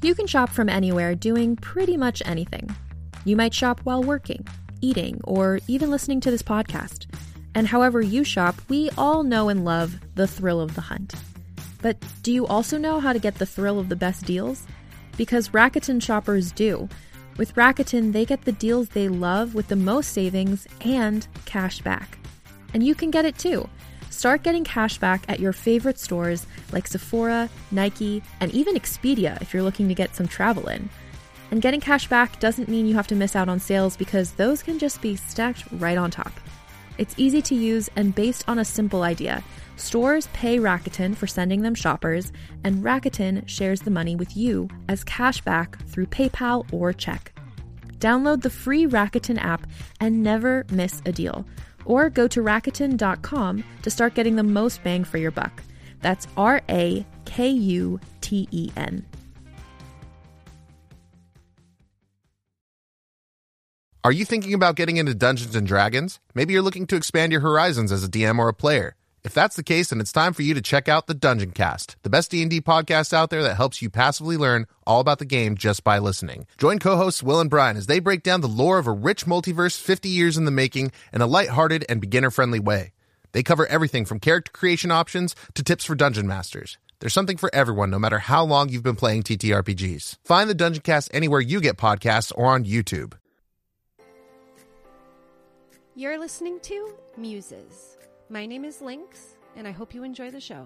You can shop from anywhere doing pretty much anything. You might shop while working, eating, or even listening to this podcast. And however you shop, we all know and love the thrill of the hunt. But do you also know how to get the thrill of the best deals? Because Rakuten shoppers do. With Rakuten, they get the deals they love with the most savings and cash back. And you can get it too. Start getting cash back at your favorite stores like Sephora, Nike, and even Expedia if you're looking to get some travel in. And getting cash back doesn't mean you have to miss out on sales because those can just be stacked right on top. It's easy to use and based on a simple idea. Stores pay Rakuten for sending them shoppers, and Rakuten shares the money with you as cash back through PayPal or check. Download the free Rakuten app and never miss a deal. Or go to Rakuten.com to start getting the most bang for your buck. That's Rakuten. Are you thinking about getting into Dungeons & Dragons? Maybe you're looking to expand your horizons as a DM or a player. If that's the case, then it's time for you to check out the Dungeon Cast, the best D&D podcast out there that helps you passively learn all about the game just by listening. Join co-hosts Will and Brian as they break down the lore of a rich multiverse 50 years in the making in a lighthearted and beginner-friendly way. They cover everything from character creation options to tips for dungeon masters. There's something for everyone, no matter how long you've been playing TTRPGs. Find the Dungeon Cast anywhere you get podcasts or on YouTube. You're listening to Muses. My name is Lynx, and I hope you enjoy the show.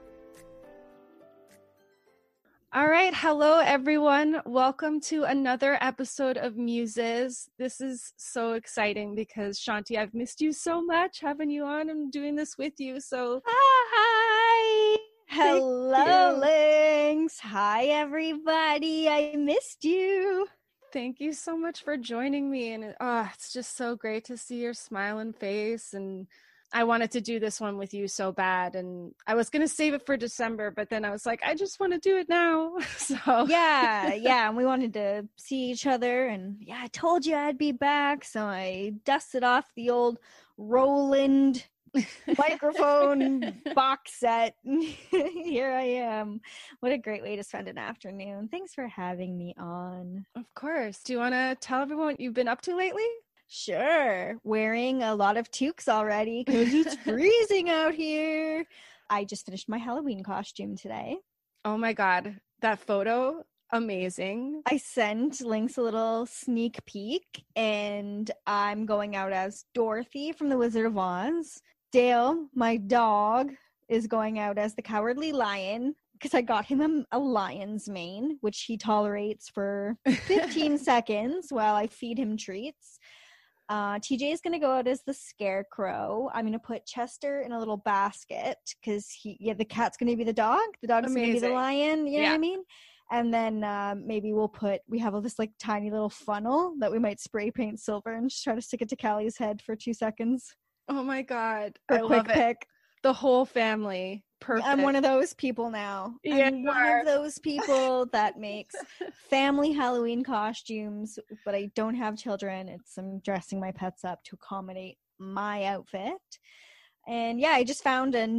All right. Hello, everyone. Welcome to another episode of Muses. This is so exciting because, Shanti, I've missed you so much having you on and doing this with you. So, hi. Hello, Lynx. Hi, everybody. I missed you. Thank you so much for joining me. And it's just so great to see your smiling face. And I wanted to do this one with you so bad. And I was going to save it for December, but then I was like, I just want to do it now. So yeah. And we wanted to see each other. And yeah, I told you I'd be back. So I dusted off the old Roland microphone box set. Here I am. What a great way to spend an afternoon. Thanks for having me on. Of course. Do you want to tell everyone what you've been up to lately? Sure. Wearing a lot of toques already because it's freezing out here. I just finished my Halloween costume today. Oh my God. That photo, amazing. I sent Lynx a little sneak peek, and I'm going out as Dorothy from The Wizard of Oz. Dale, my dog, is going out as the Cowardly Lion because I got him a lion's mane, which he tolerates for 15 seconds while I feed him treats. TJ is going to go out as the Scarecrow. I'm going to put Chester in a little basket because the cat's going to be the dog. The dog's going to be the lion. You know what I mean? And then maybe we have this like tiny little funnel that we might spray paint silver and just try to stick it to Callie's head for 2 seconds. Oh my God. I love it. Pick. The whole family. Perfect. I'm one of those people now. Yeah, I'm one of those people that makes family Halloween costumes, but I don't have children. I'm dressing my pets up to accommodate my outfit. And yeah, I just found a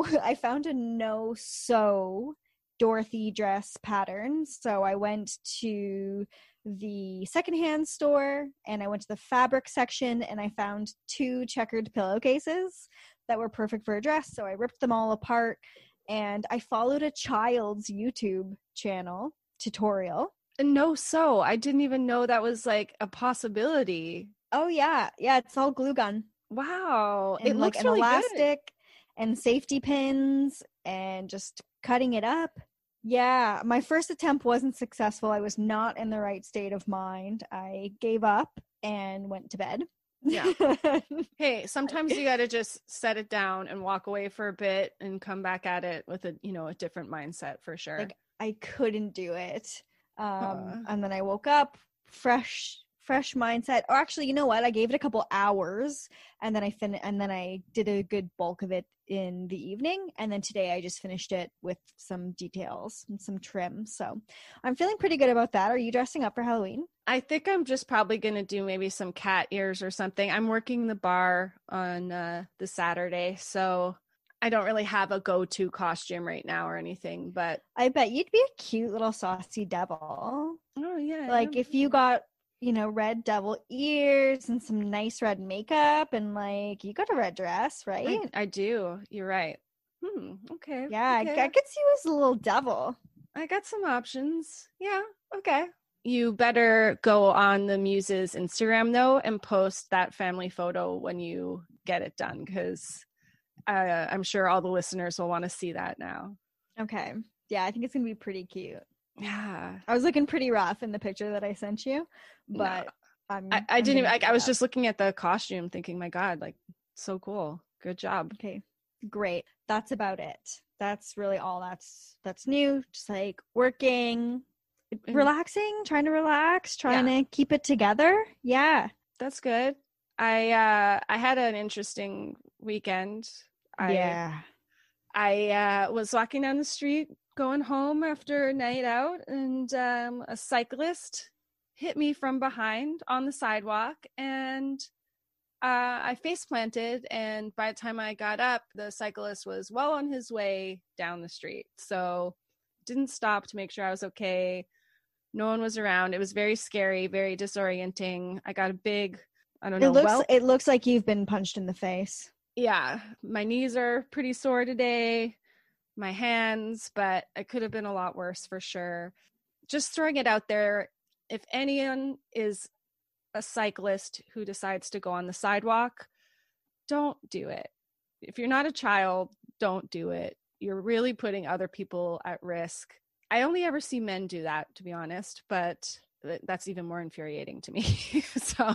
no-sew Dorothy dress pattern. So I went to the secondhand store and I went to the fabric section and I found 2 checkered pillowcases that were perfect for a dress. So I ripped them all apart and I followed a child's YouTube channel tutorial. No-sew. I didn't even know that was like a possibility. Oh yeah. Yeah. It's all glue gun. Wow. And it looks like an really elastic good. And safety pins and just cutting it up. Yeah, my first attempt wasn't successful. I was not in the right state of mind. I gave up and went to bed. Yeah. Hey, sometimes you got to just set it down and walk away for a bit and come back at it with a different mindset for sure. Like I couldn't do it. And then I woke up fresh mindset. Or actually, you know what? I gave it a couple hours and then I did a good bulk of it in the evening. And then today I just finished it with some details and some trim. So I'm feeling pretty good about that. Are you dressing up for Halloween? I think I'm just probably going to do maybe some cat ears or something. I'm working the bar on the Saturday. So I don't really have a go-to costume right now or anything, but I bet you'd be a cute little saucy devil. oh yeah. Like if you got, red devil ears and some nice red makeup and like you got a red dress, right? I do. You're right. Okay. Yeah, okay. I could see you as a little devil. I got some options. Yeah. Okay. You better go on the Muses Instagram though and post that family photo when you get it done, because I'm sure all the listeners will want to see that now. Okay. Yeah, I think it's gonna be pretty cute. Yeah. I was looking pretty rough in the picture that I sent you, but I didn't even, I was just looking at the costume thinking, my God, like so cool. Good job. Okay, great. That's about it. That's really all that's new. Just like working, relaxing, trying to relax, trying to keep it together. Yeah. That's good. I had an interesting weekend. I was walking down the street going home after a night out, and a cyclist hit me from behind on the sidewalk, and I face planted, and by the time I got up, the cyclist was well on his way down the street. So didn't stop to make sure I was okay. No one was around. It was very scary, very disorienting. I got a big, I don't know. It looks like you've been punched in the face. Yeah, my knees are pretty sore today, my hands, but it could have been a lot worse for sure. Just throwing it out there, if anyone is a cyclist who decides to go on the sidewalk, don't do it. If you're not a child, don't do it. You're really putting other people at risk. I only ever see men do that, to be honest, but that's even more infuriating to me. So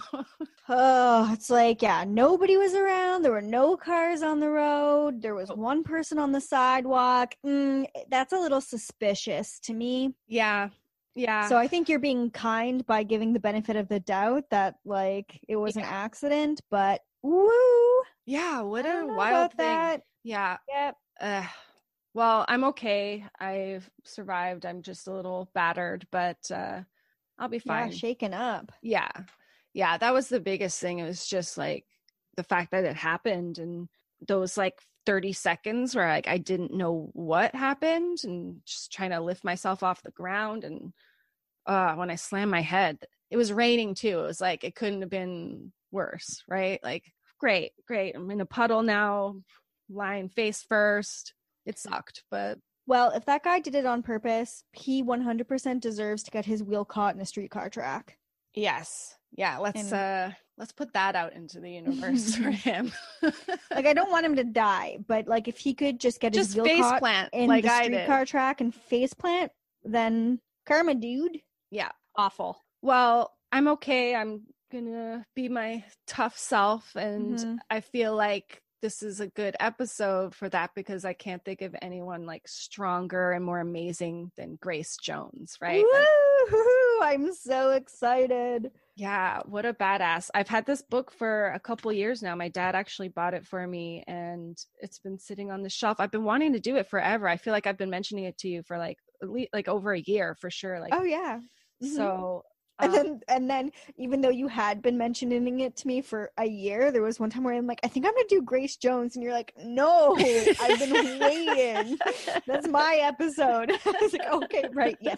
it's like, nobody was around. There were no cars on the road. There was one person on the sidewalk. That's a little suspicious to me. Yeah. So I think you're being kind by giving the benefit of the doubt that like it was an accident, but woo. Yeah, what a wild thing. That. Yeah. Yep. Well, I'm okay. I've survived. I'm just a little battered, but I'll be fine. Yeah, shaken up. Yeah. That was the biggest thing. It was just like the fact that it happened, and those like 30 seconds where like I didn't know what happened, and just trying to lift myself off the ground. And when I slammed my head, it was raining too. It was like, it couldn't have been worse, right? Like, great. I'm in a puddle now, lying face first. It sucked, but well, if that guy did it on purpose, he 100% deserves to get his wheel caught in a streetcar track. Yes. Yeah, let's put that out into the universe for him. Like, I don't want him to die, but like if he could just get his wheel caught plant, in like the streetcar track and face plant, then karma, dude. Yeah. Awful. Well, I'm okay. I'm gonna be my tough self, and I feel like this is a good episode for that, because I can't think of anyone like stronger and more amazing than Grace Jones, right? Woo! I'm so excited. Yeah, what a badass. I've had this book for a couple years now. My dad actually bought it for me, and it's been sitting on the shelf. I've been wanting to do it forever. I feel like I've been mentioning it to you for like at least like over a year for sure. Like, oh yeah. So and then even though you had been mentioning it to me for a year, there was one time where I'm like, I think I'm gonna do Grace Jones, and you're like, no, I've been waiting. That's my episode. I was like, okay, right, yes.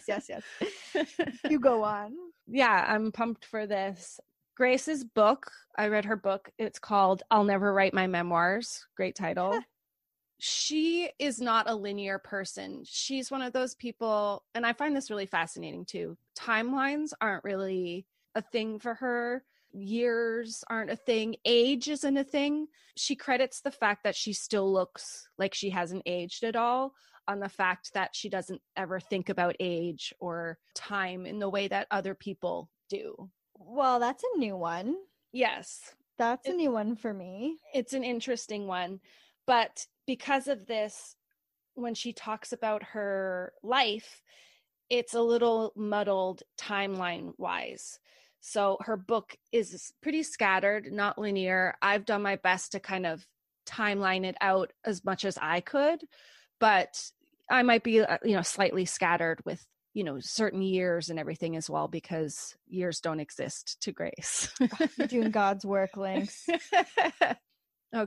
You go on. Yeah, I'm pumped for this. Grace's book, I read her book. It's called I'll Never Write My Memoirs. Great title. She is not a linear person. She's one of those people, and I find this really fascinating too. Timelines aren't really a thing for her. Years aren't a thing. Age isn't a thing. She credits the fact that she still looks like she hasn't aged at all on the fact that she doesn't ever think about age or time in the way that other people do. Well, that's a new one. Yes. That's a new one for me. It's an interesting one. But because of this, when she talks about her life, it's a little muddled timeline-wise. So her book is pretty scattered, not linear. I've done my best to kind of timeline it out as much as I could, but I might be, slightly scattered with, certain years and everything as well, because years don't exist to Grace. You're doing God's work, Lynx. Okay.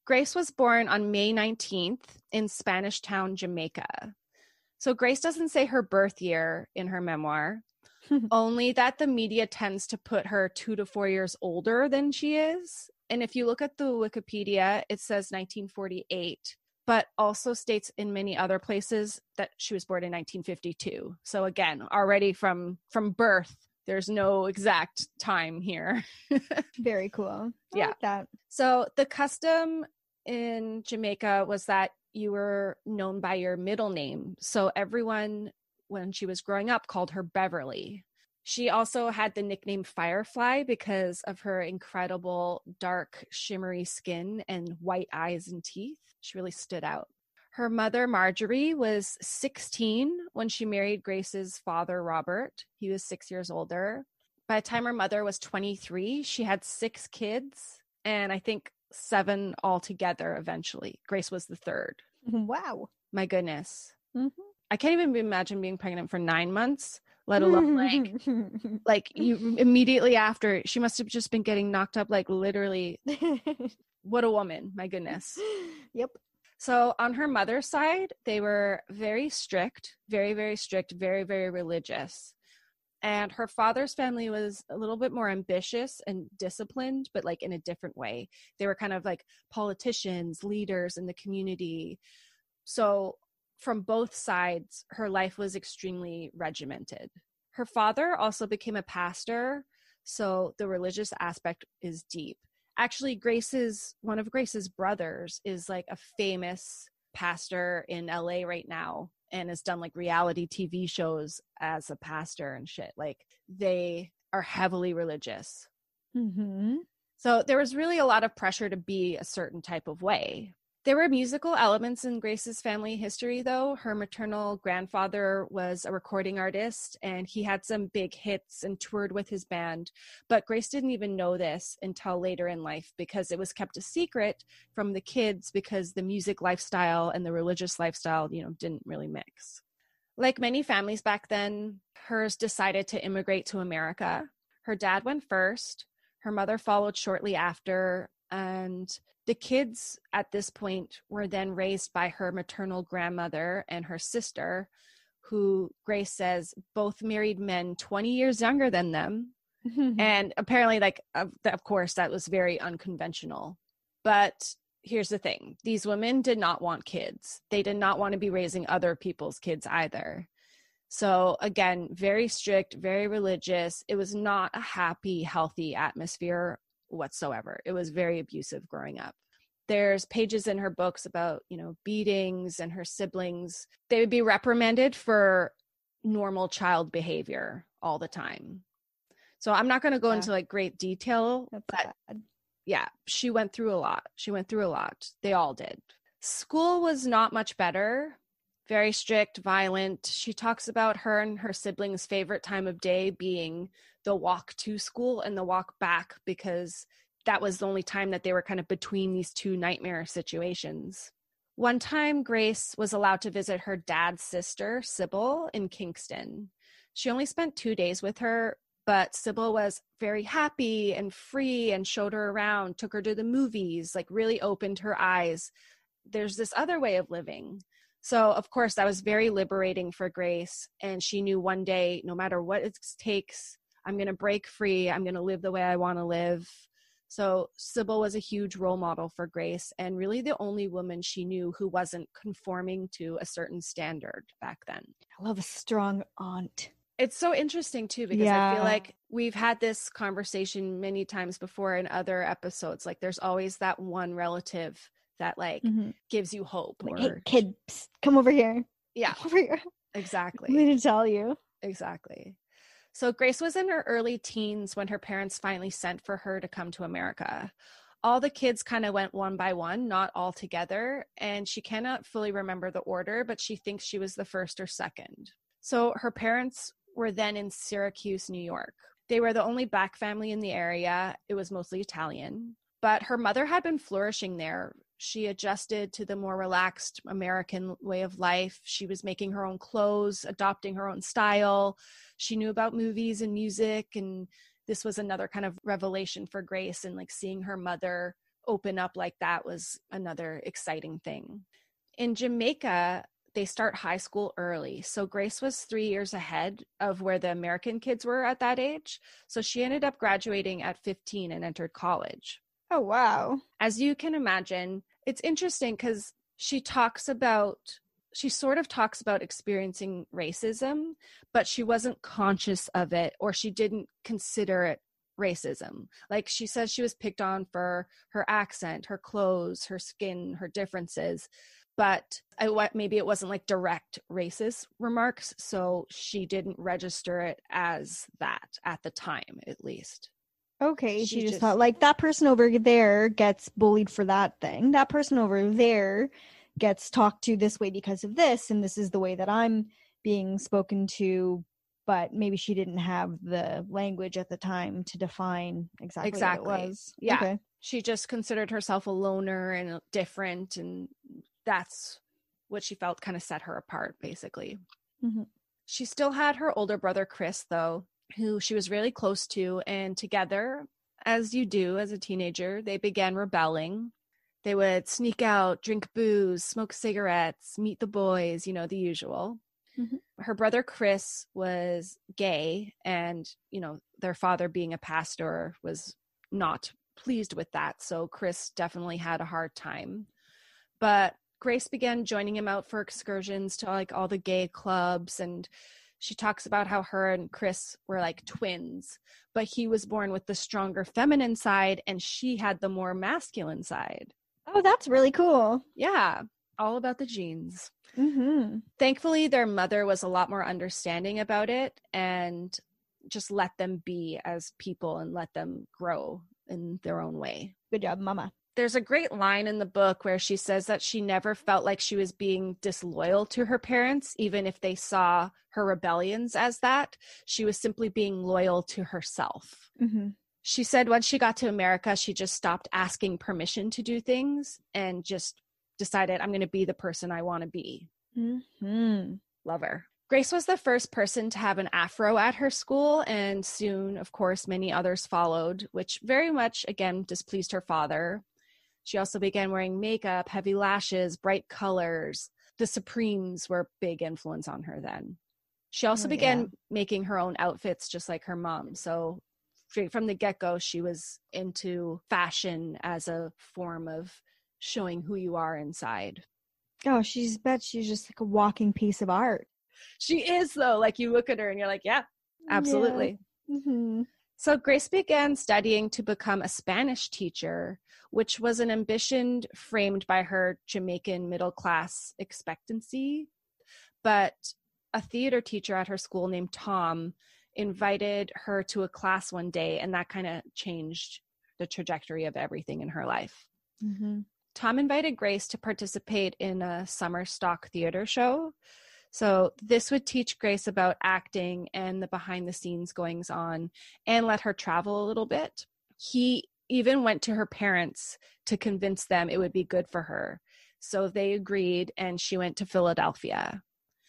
Grace was born on May 19th in Spanish Town, Jamaica. So Grace doesn't say her birth year in her memoir, only that the media tends to put her 2 to 4 years older than she is. And if you look at the Wikipedia, it says 1948, but also states in many other places that she was born in 1952. So again, already from birth, there's no exact time here. Very cool. I Yeah. like that. So the custom in Jamaica was that you were known by your middle name. So everyone, when she was growing up, called her Beverly. She also had the nickname Firefly because of her incredible dark, shimmery skin and white eyes and teeth. She really stood out. Her mother, Marjorie, was 16 when she married Grace's father, Robert. He was 6 years older. By the time her mother was 23, she had 6 kids, and I think 7 altogether eventually. Grace was the third. Wow. My goodness. Mm-hmm. I can't even imagine being pregnant for 9 months, let alone like you immediately after. She must have just been getting knocked up, like literally. What a woman. My goodness. Yep. So on her mother's side, they were very strict, very, very strict, very, very religious. And her father's family was a little bit more ambitious and disciplined, but like in a different way. They were kind of like politicians, leaders in the community. So from both sides, her life was extremely regimented. Her father also became a pastor, so the religious aspect is deep. Actually, one of Grace's brothers is like a famous pastor in LA right now and has done like reality TV shows as a pastor and shit. Like they are heavily religious. Mm-hmm. So there was really a lot of pressure to be a certain type of way. There were musical elements in Grace's family history, though. Her maternal grandfather was a recording artist, and he had some big hits and toured with his band. But Grace didn't even know this until later in life because it was kept a secret from the kids because the music lifestyle and the religious lifestyle, didn't really mix. Like many families back then, hers decided to immigrate to America. Her dad went first. Her mother followed shortly after, and the kids at this point were then raised by her maternal grandmother and her sister, who Grace says both married men 20 years younger than them. And apparently, of course, that was very unconventional. But here's the thing. These women did not want kids. They did not want to be raising other people's kids either. So again, very strict, very religious. It was not a happy, healthy atmosphere whatsoever. It was very abusive growing up. There's pages in her books about, beatings and her siblings. They would be reprimanded for normal child behavior all the time. So I'm not going to go into like great detail, but yeah, she went through a lot. They all did. School was not much better. Very strict, violent. She talks about her and her siblings' favorite time of day being the walk to school and the walk back, because that was the only time that they were kind of between these two nightmare situations. One time, Grace was allowed to visit her dad's sister, Sybil, in Kingston. She only spent 2 days with her, but Sybil was very happy and free and showed her around, took her to the movies, like really opened her eyes. There's this other way of living. So, of course, that was very liberating for Grace. And she knew one day, no matter what it takes, I'm going to break free. I'm going to live the way I want to live. So Sybil was a huge role model for Grace, and really the only woman she knew who wasn't conforming to a certain standard back then. I love a strong aunt. It's so interesting, too, because I feel like we've had this conversation many times before in other episodes. Like there's always that one relative that gives you hope. Like, hey, kid, psst, come over here. Yeah, come over here. Exactly. I'm going to tell you. Exactly. So Grace was in her early teens when her parents finally sent for her to come to America. All the kids kind of went one by one, not all together, and she cannot fully remember the order, but she thinks she was the first or second. So her parents were then in Syracuse, New York. They were the only Black family in the area. It was mostly Italian, but her mother had been flourishing there. She adjusted to the more relaxed American way of life. She was making her own clothes, adopting her own style. She knew about movies and music, and this was another kind of revelation for Grace, and like seeing her mother open up like that was another exciting thing. In Jamaica, they start high school early. So Grace was 3 years ahead of where the American kids were at that age. So she ended up graduating at 15 and entered college. Oh, wow. As you can imagine, it's interesting because she sort of talks about experiencing racism, but she wasn't conscious of it, or she didn't consider it racism. Like, she says she was picked on for her accent, her clothes, her skin, her differences, but maybe it wasn't like direct racist remarks, so she didn't register it as that at the time, at least. Okay, she just thought, like, that person over there gets bullied for that thing. That person over there gets talked to this way because of this, and this is the way that I'm being spoken to. But maybe she didn't have the language at the time to define exactly what it was. Yeah. Okay. She just considered herself a loner and different, and that's what she felt kind of set her apart, basically. Mm-hmm. She still had her older brother, Chris, though, who she was really close to, and together, as you do as a teenager, they began rebelling. They would sneak out, drink booze, smoke cigarettes, meet the boys, the usual. Mm-hmm. Her brother, Chris, was gay, and, their father, being a pastor, was not pleased with that. So Chris definitely had a hard time. But Grace began joining him out for excursions to like all the gay clubs, and she talks about how her and Chris were like twins, but he was born with the stronger feminine side and she had the more masculine side. Oh, that's really cool. Yeah, all about the genes. Mm-hmm. Thankfully, their mother was a lot more understanding about it and just let them be as people and let them grow in their own way. Good job, Mama. There's a great line in the book where she says that she never felt like she was being disloyal to her parents, even if they saw her rebellions as that. She was simply being loyal to herself. Mm-hmm. She said when she got to America, she just stopped asking permission to do things and just decided, I'm going to be the person I want to be. Mm-hmm. Love her. Grace was the first person to have an afro at her school, and soon, of course, many others followed, which very much, again, displeased her father. She also began wearing makeup, heavy lashes, bright colors. The Supremes were a big influence on her then. She also began making her own outfits just like her mom. So straight from the get-go, she was into fashion as a form of showing who you are inside. Oh, she's just like a walking piece of art. She is, though. Like, you look at her and you're like, yeah, absolutely. Yeah. Mm-hmm. So Grace began studying to become a Spanish teacher, which was an ambition framed by her Jamaican middle-class expectancy. But a theater teacher at her school named Tom invited her to a class one day, and that kind of changed the trajectory of everything in her life. Mm-hmm. Tom invited Grace to participate in a summer stock theater show. So this would teach Grace about acting and the behind-the-scenes goings-on and let her travel a little bit. He even went to her parents to convince them it would be good for her. So they agreed, and she went to Philadelphia.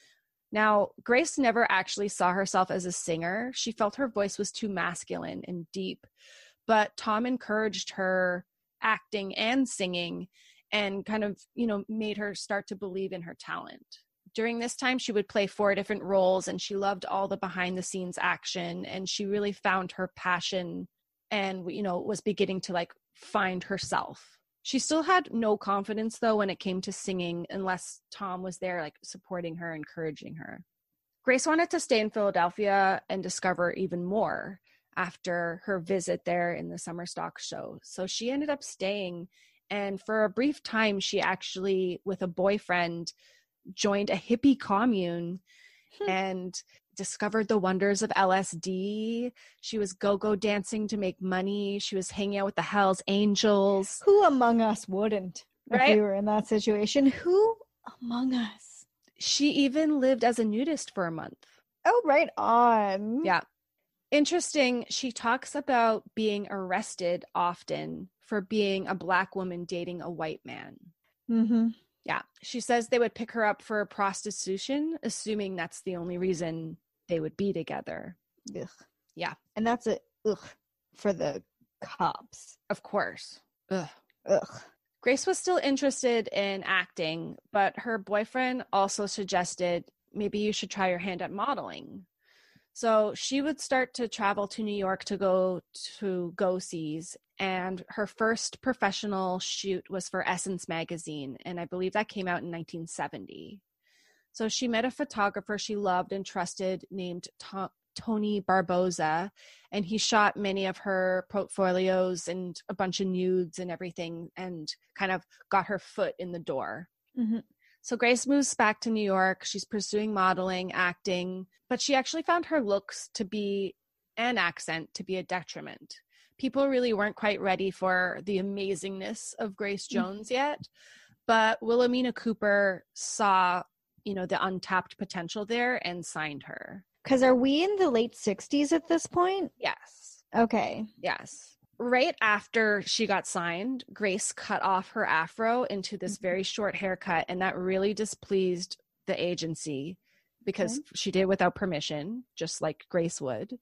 Now, Grace never actually saw herself as a singer. She felt her voice was too masculine and deep. But Tom encouraged her acting and singing and kind of, made her start to believe in her talent. During this time, she would play 4 different roles, and she loved all the behind-the-scenes action, and she really found her passion and, was beginning to, find herself. She still had no confidence, though, when it came to singing, unless Tom was there, supporting her, encouraging her. Grace wanted to stay in Philadelphia and discover even more after her visit there in the summer stock show. So she ended up staying, and for a brief time, she actually, with a boyfriend, joined a hippie commune and discovered the wonders of LSD. She was go-go dancing to make money. She was hanging out with the Hells Angels. Who among us wouldn't? Right? If we were in that situation, who among us? She even lived as a nudist for a month. Oh, right on. Yeah. Interesting. She talks about being arrested often for being a Black woman dating a white man. Mm-hmm. Yeah. She says they would pick her up for prostitution, assuming that's the only reason they would be together. Ugh. Yeah. And that's a ugh for the cops. Of course. Ugh. Ugh. Grace was still interested in acting, but her boyfriend also suggested maybe you should try your hand at modeling. So she would start to travel to New York to go to go-sees, and her first professional shoot was for Essence magazine, and I believe that came out in 1970. So she met a photographer she loved and trusted named Tony Barboza, and he shot many of her portfolios and a bunch of nudes and everything, and kind of got her foot in the door. Mm-hmm. So Grace moves back to New York. She's pursuing modeling, acting, but she actually found her looks to be an accent to be a detriment. People really weren't quite ready for the amazingness of Grace Jones yet, but Wilhelmina Cooper saw, the untapped potential there and signed her. Because are we in the late 60s at this point? Yes. Okay. Yes. Right after she got signed, Grace cut off her afro into this very short haircut, and that really displeased the agency because she did it without permission, just like Grace would.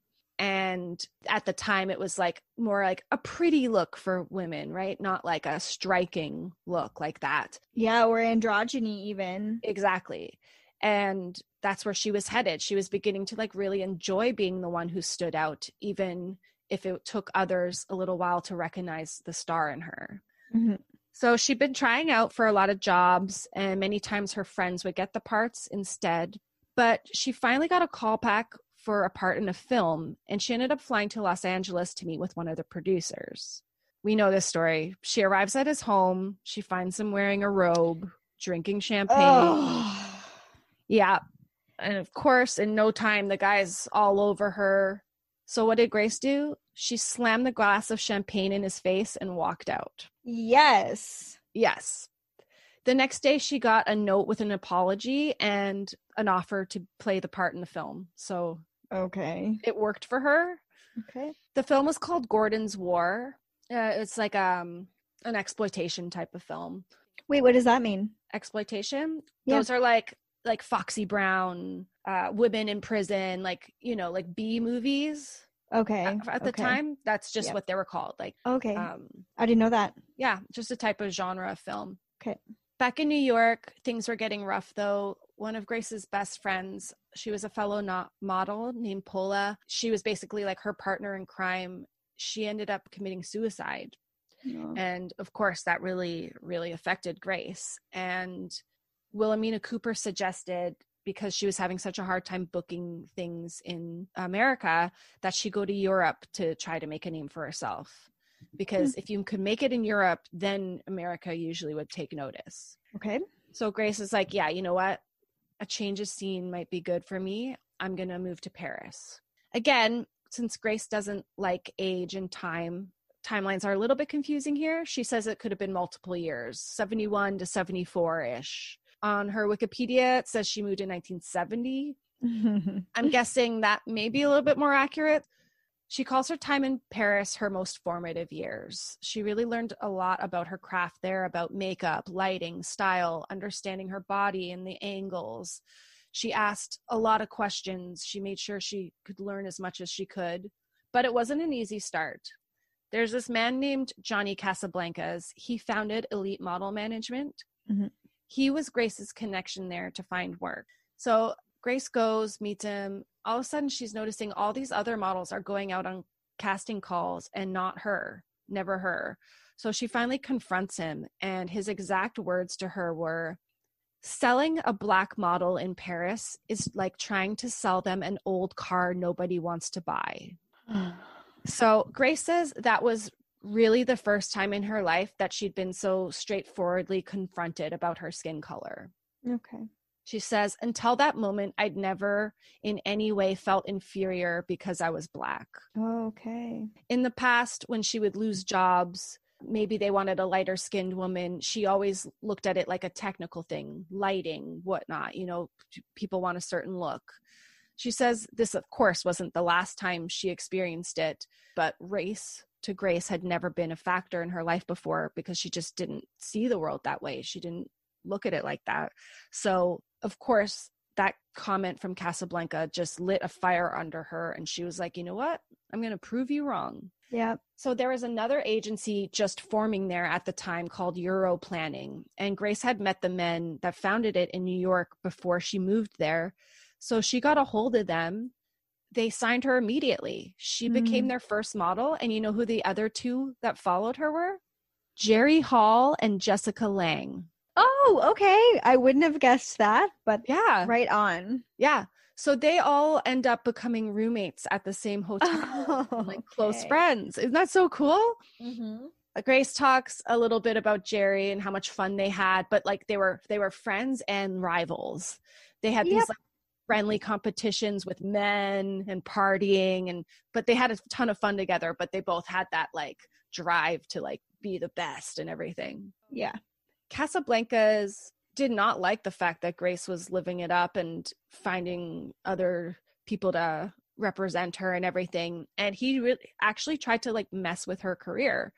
And at the time, it was like more like a pretty look for women, right? Not like a striking look like that. Yeah, or androgyny even. Exactly. And that's where she was headed. She was beginning to like really enjoy being the one who stood out, even if it took others a little while to recognize the star in her. Mm-hmm. So she'd been trying out for a lot of jobs, and many times her friends would get the parts instead. But she finally got a call back for a part in a film, and she ended up flying to Los Angeles to meet with one of the producers. We know this story. She arrives at his home. She finds him wearing a robe, drinking champagne. Oh. Yeah. And of course, in no time, the guy's all over her. So what did Grace do? She slammed the glass of champagne in his face and walked out. Yes. Yes. The next day, she got a note with an apology and an offer to play the part in the film. So okay, it worked for her. Okay. The film was called Gordon's War. It's like an exploitation type of film. Wait, what does that mean? Exploitation? Yeah. Those are like Foxy Brown, women in prison, like B movies. Okay. At the time, that's just what they were called. Like, okay. I didn't know that. Yeah, just a type of genre of film. Okay. Back in New York, things were getting rough, though. One of Grace's best friends, she was a fellow model named Paula. She was basically like her partner in crime. She ended up committing suicide. Oh. And of course, that really, really affected Grace. And Wilhelmina Cooper suggested, because she was having such a hard time booking things in America, that she go to Europe to try to make a name for herself. Because if you could make it in Europe, then America usually would take notice. Okay. So Grace is like, yeah, you know what? A change of scene might be good for me. I'm going to move to Paris. Again, since Grace doesn't like age and timelines are a little bit confusing here. She says it could have been multiple years, 71 to 74-ish. On her Wikipedia, it says she moved in 1970. I'm guessing that may be a little bit more accurate. She calls her time in Paris her most formative years. She really learned a lot about her craft there, about makeup, lighting, style, understanding her body and the angles. She asked a lot of questions. She made sure she could learn as much as she could, but it wasn't an easy start. There's this man named Johnny Casablancas. He founded Elite Model Management. Mm-hmm. He was Grace's connection there to find work. So Grace goes, meets him. All of a sudden, she's noticing all these other models are going out on casting calls and not her, never her. So she finally confronts him, and his exact words to her were, "Selling a black model in Paris is like trying to sell them an old car nobody wants to buy." So Grace says that was really the first time in her life that she'd been so straightforwardly confronted about her skin color. Okay. She says, until that moment, I'd never in any way felt inferior because I was Black. Okay. In the past, when she would lose jobs, maybe they wanted a lighter skinned woman, she always looked at it like a technical thing, lighting, whatnot. You know, people want a certain look. She says this, of course, wasn't the last time she experienced it, but race to Grace had never been a factor in her life before because she just didn't see the world that way. She didn't look at it like that. So, of course, that comment from Casablanca just lit a fire under her. And she was like, you know what? I'm going to prove you wrong. Yeah. So there was another agency just forming there at the time called Euro Planning. And Grace had met the men that founded it in New York before she moved there. So she got a hold of them. They signed her immediately. She became their first model. And you know who the other two that followed her were? Jerry Hall and Jessica Lange. Oh, okay. I wouldn't have guessed that, but Yeah. right on. Yeah. So they all end up becoming roommates at the same hotel, like close okay. friends. Isn't that so cool? Mm-hmm. Grace talks a little bit about Jerry and how much fun they had, but like they were friends and rivals. They had these like friendly competitions with men and partying, but they had a ton of fun together, but they both had that like drive to like be the best and everything. Yeah. Casablanca's did not like the fact that Grace was living it up and finding other people to represent her and everything. And he really actually tried to like mess with her career.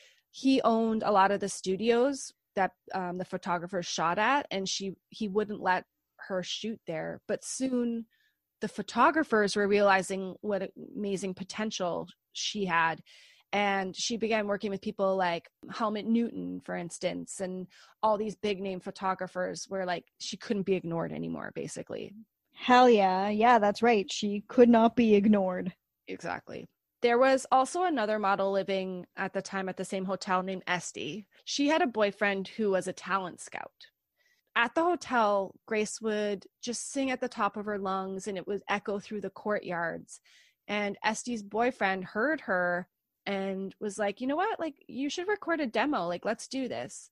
He owned a lot of the studios that the photographers shot at, and he wouldn't let her shoot there. But soon the photographers were realizing what amazing potential she had. And she began working with people like Helmut Newton, for instance, and all these big name photographers where like she couldn't be ignored anymore, basically. Hell yeah. Yeah, that's right. She could not be ignored. Exactly. There was also another model living at the time at the same hotel named Esty. She had a boyfriend who was a talent scout. At the hotel, Grace would just sing at the top of her lungs and it would echo through the courtyards. And Esty's boyfriend heard her and was like, you know what, like you should record a demo, like let's do this.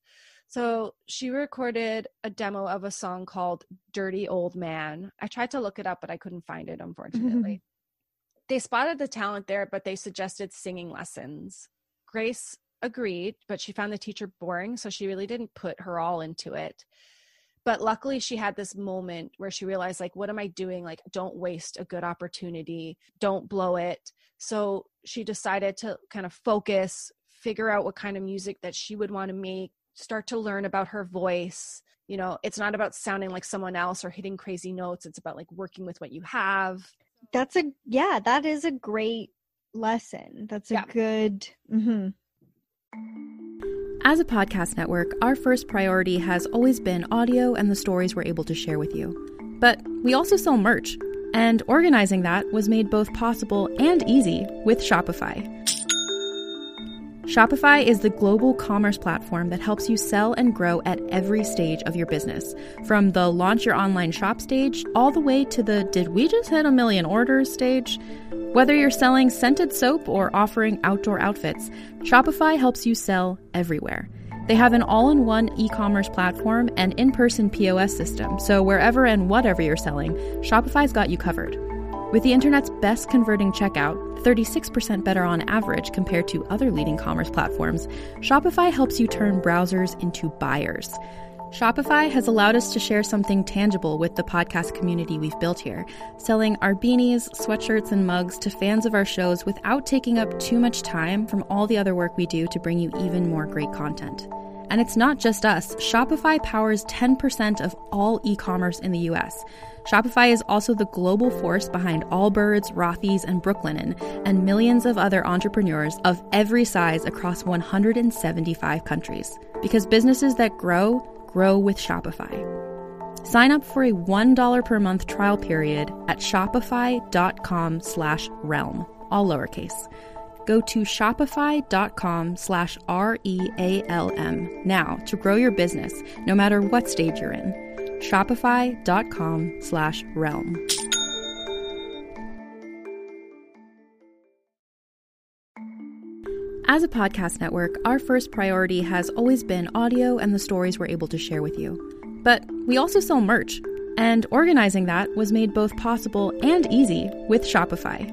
So she recorded a demo of a song called Dirty Old Man. I tried to look it up, but I couldn't find it, unfortunately. They spotted the talent there, but they suggested singing lessons. Grace agreed, but she found the teacher boring, so she really didn't put her all into it. But luckily she had this moment where she realized, like, what am I doing? Like, don't waste a good opportunity. Don't blow it. So she decided to kind of focus, figure out what kind of music that she would want to make, start to learn about her voice. You know, it's not about sounding like someone else or hitting crazy notes. It's about like working with what you have. That is a great lesson. That's a good. As a podcast network, our first priority has always been audio and the stories we're able to share with you. But we also sell merch, and organizing that was made both possible and easy with Shopify. Shopify is the global commerce platform that helps you sell and grow at every stage of your business. From the launch your online shop stage, all the way to the did we just hit 1 million orders stage? Whether you're selling scented soap or offering outdoor outfits, Shopify helps you sell everywhere. They have an all-in-one e-commerce platform and in-person POS system, so wherever and whatever you're selling, Shopify's got you covered. With the internet's best converting checkout, 36% better on average compared to other leading commerce platforms, Shopify helps you turn browsers into buyers. Shopify has allowed us to share something tangible with the podcast community we've built here, selling our beanies, sweatshirts, and mugs to fans of our shows without taking up too much time from all the other work we do to bring you even more great content. And it's not just us. Shopify powers 10% of all e-commerce in the US. Shopify is also the global force behind Allbirds, Rothy's, and Brooklinen, and millions of other entrepreneurs of every size across 175 countries. Because businesses that grow with Shopify. Sign up for a $1 per month trial period at shopify.com/realm, all lowercase. Go to shopify.com/REALM now to grow your business, no matter what stage you're in. Shopify.com/realm. As a podcast network, our first priority has always been audio and the stories we're able to share with you. But we also sell merch, and organizing that was made both possible and easy with Shopify.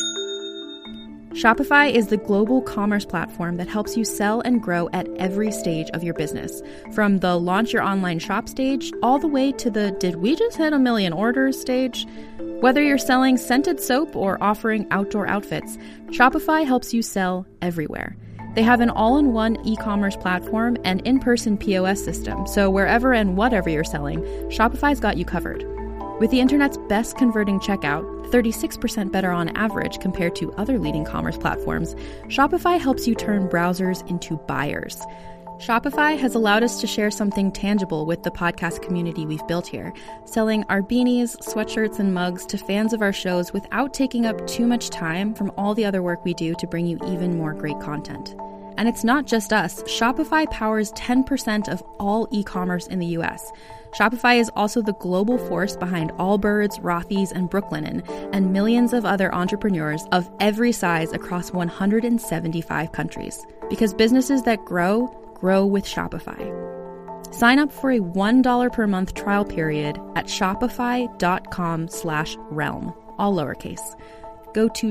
Shopify is the global commerce platform that helps you sell and grow at every stage of your business. From the launch your online shop stage, all the way to the did we just hit 1 million orders stage? Whether you're selling scented soap or offering outdoor outfits, Shopify helps you sell everywhere. They have an all-in-one e-commerce platform and in-person POS system, so wherever and whatever you're selling, Shopify's got you covered. With the internet's best converting checkout, 36% better on average compared to other leading commerce platforms, Shopify helps you turn browsers into buyers. Shopify has allowed us to share something tangible with the podcast community we've built here, selling our beanies, sweatshirts, and mugs to fans of our shows without taking up too much time from all the other work we do to bring you even more great content. And it's not just us. Shopify powers 10% of all e-commerce in the US. Shopify is also the global force behind Allbirds, Rothy's, and Brooklinen, and millions of other entrepreneurs of every size across 175 countries. Because businesses that grow with Shopify. Sign up for a $1 per month trial period at shopify.com/realm, all lowercase. Go to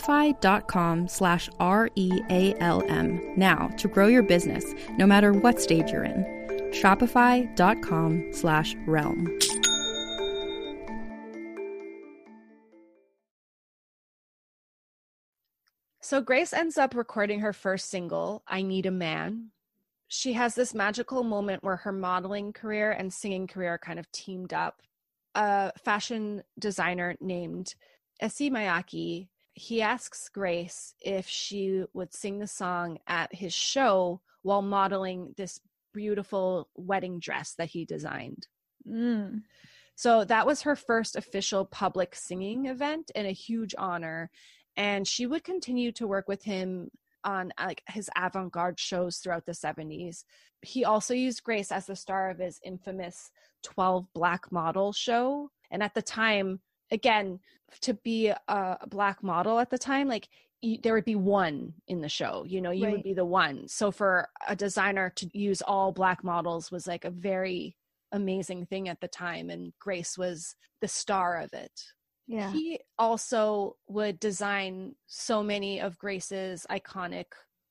shopify.com/REALM now to grow your business, no matter what stage you're in. Shopify.com/realm. So Grace ends up recording her first single, I Need a Man. She has this magical moment where her modeling career and singing career kind of teamed up. A fashion designer named Issey Miyake, he asks Grace if she would sing the song at his show while modeling this beautiful wedding dress that he designed. So that was her first official public singing event and a huge honor. And she would continue to work with him on like his avant-garde shows throughout the 70s. He also used Grace as the star of his infamous 12 Black Model show. And at the time, again, to be a Black model at the time, like there would be one in the show, you know, you would be the one. So for a designer to use all Black models was like a very amazing thing at the time. And Grace was the star of it. Yeah. He also would design so many of Grace's iconic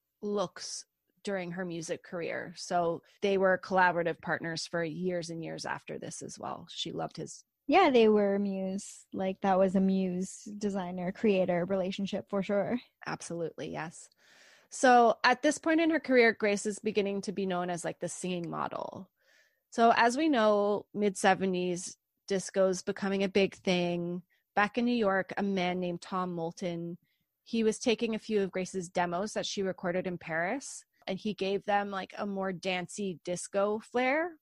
looks during her music career. So they were collaborative partners for years and years after this as well. She loved his. Yeah, they were muse. Like that was a muse designer creator relationship for sure. Absolutely, yes. So at this point in her career, Grace is beginning to be known as like the singing model. So as we know, mid-70s, disco's becoming a big thing. Back in New York, a man named Tom Moulton, he was taking a few of Grace's demos that she recorded in Paris, and he gave them like a more dancey disco flair.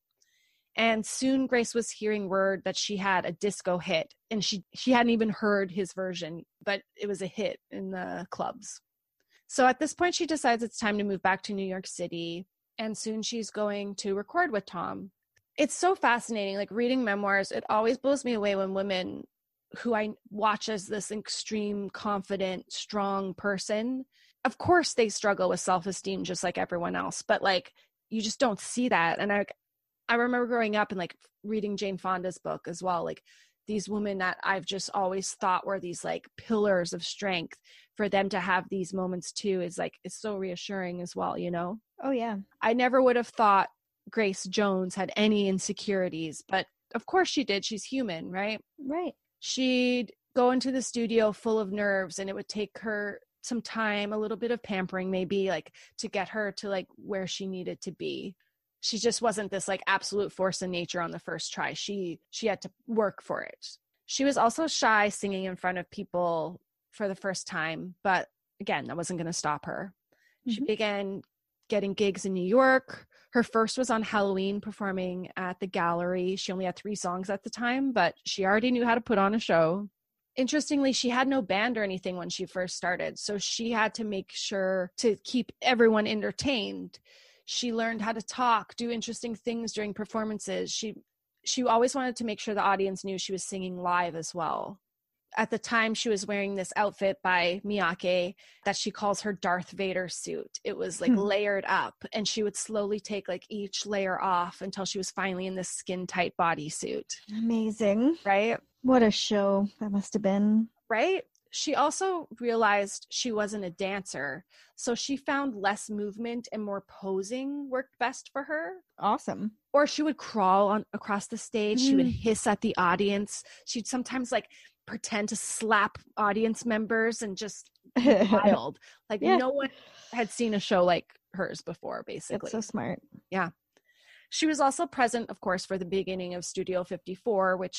And soon Grace was hearing word that she had a disco hit, and she hadn't even heard his version, but it was a hit in the clubs. So at this point, she decides it's time to move back to New York City, and soon she's going to record with Tom. It's so fascinating, like reading memoirs, it always blows me away when women who I watch as this extreme, confident, strong person, of course they struggle with self-esteem just like everyone else, but like you just don't see that. And I remember growing up and like reading Jane Fonda's book as well, like these women that I've just always thought were these like pillars of strength, for them to have these moments too is like, it's so reassuring as well, you know? Oh yeah. I never would have thought Grace Jones had any insecurities, but of course she did. She's human, right? Right. She'd go into the studio full of nerves, and it would take her some time, a little bit of pampering maybe, like to get her to like where she needed to be. She just wasn't this like absolute force in nature on the first try. She had to work for it. She was also shy singing in front of people for the first time, but again, that wasn't going to stop her. Mm-hmm. She began getting gigs in New York. Her first was on Halloween, performing at the Gallery. She only had 3 songs at the time, but she already knew how to put on a show. Interestingly, she had no band or anything when she first started, so she had to make sure to keep everyone entertained. She learned how to talk, do interesting things during performances. She always wanted to make sure the audience knew she was singing live as well. At the time, she was wearing this outfit by Miyake that she calls her Darth Vader suit. It was like layered up, and she would slowly take like each layer off until she was finally in this skin-tight bodysuit. Amazing. Right? What a show that must have been. Right? She also realized she wasn't a dancer, so she found less movement and more posing worked best for her. Awesome. Or she would crawl across the stage. She would hiss at the audience. She'd sometimes like pretend to slap audience members and just wild. Like no one had seen a show like hers before, basically. That's so smart. Yeah. She was also present, of course, for the beginning of Studio 54, which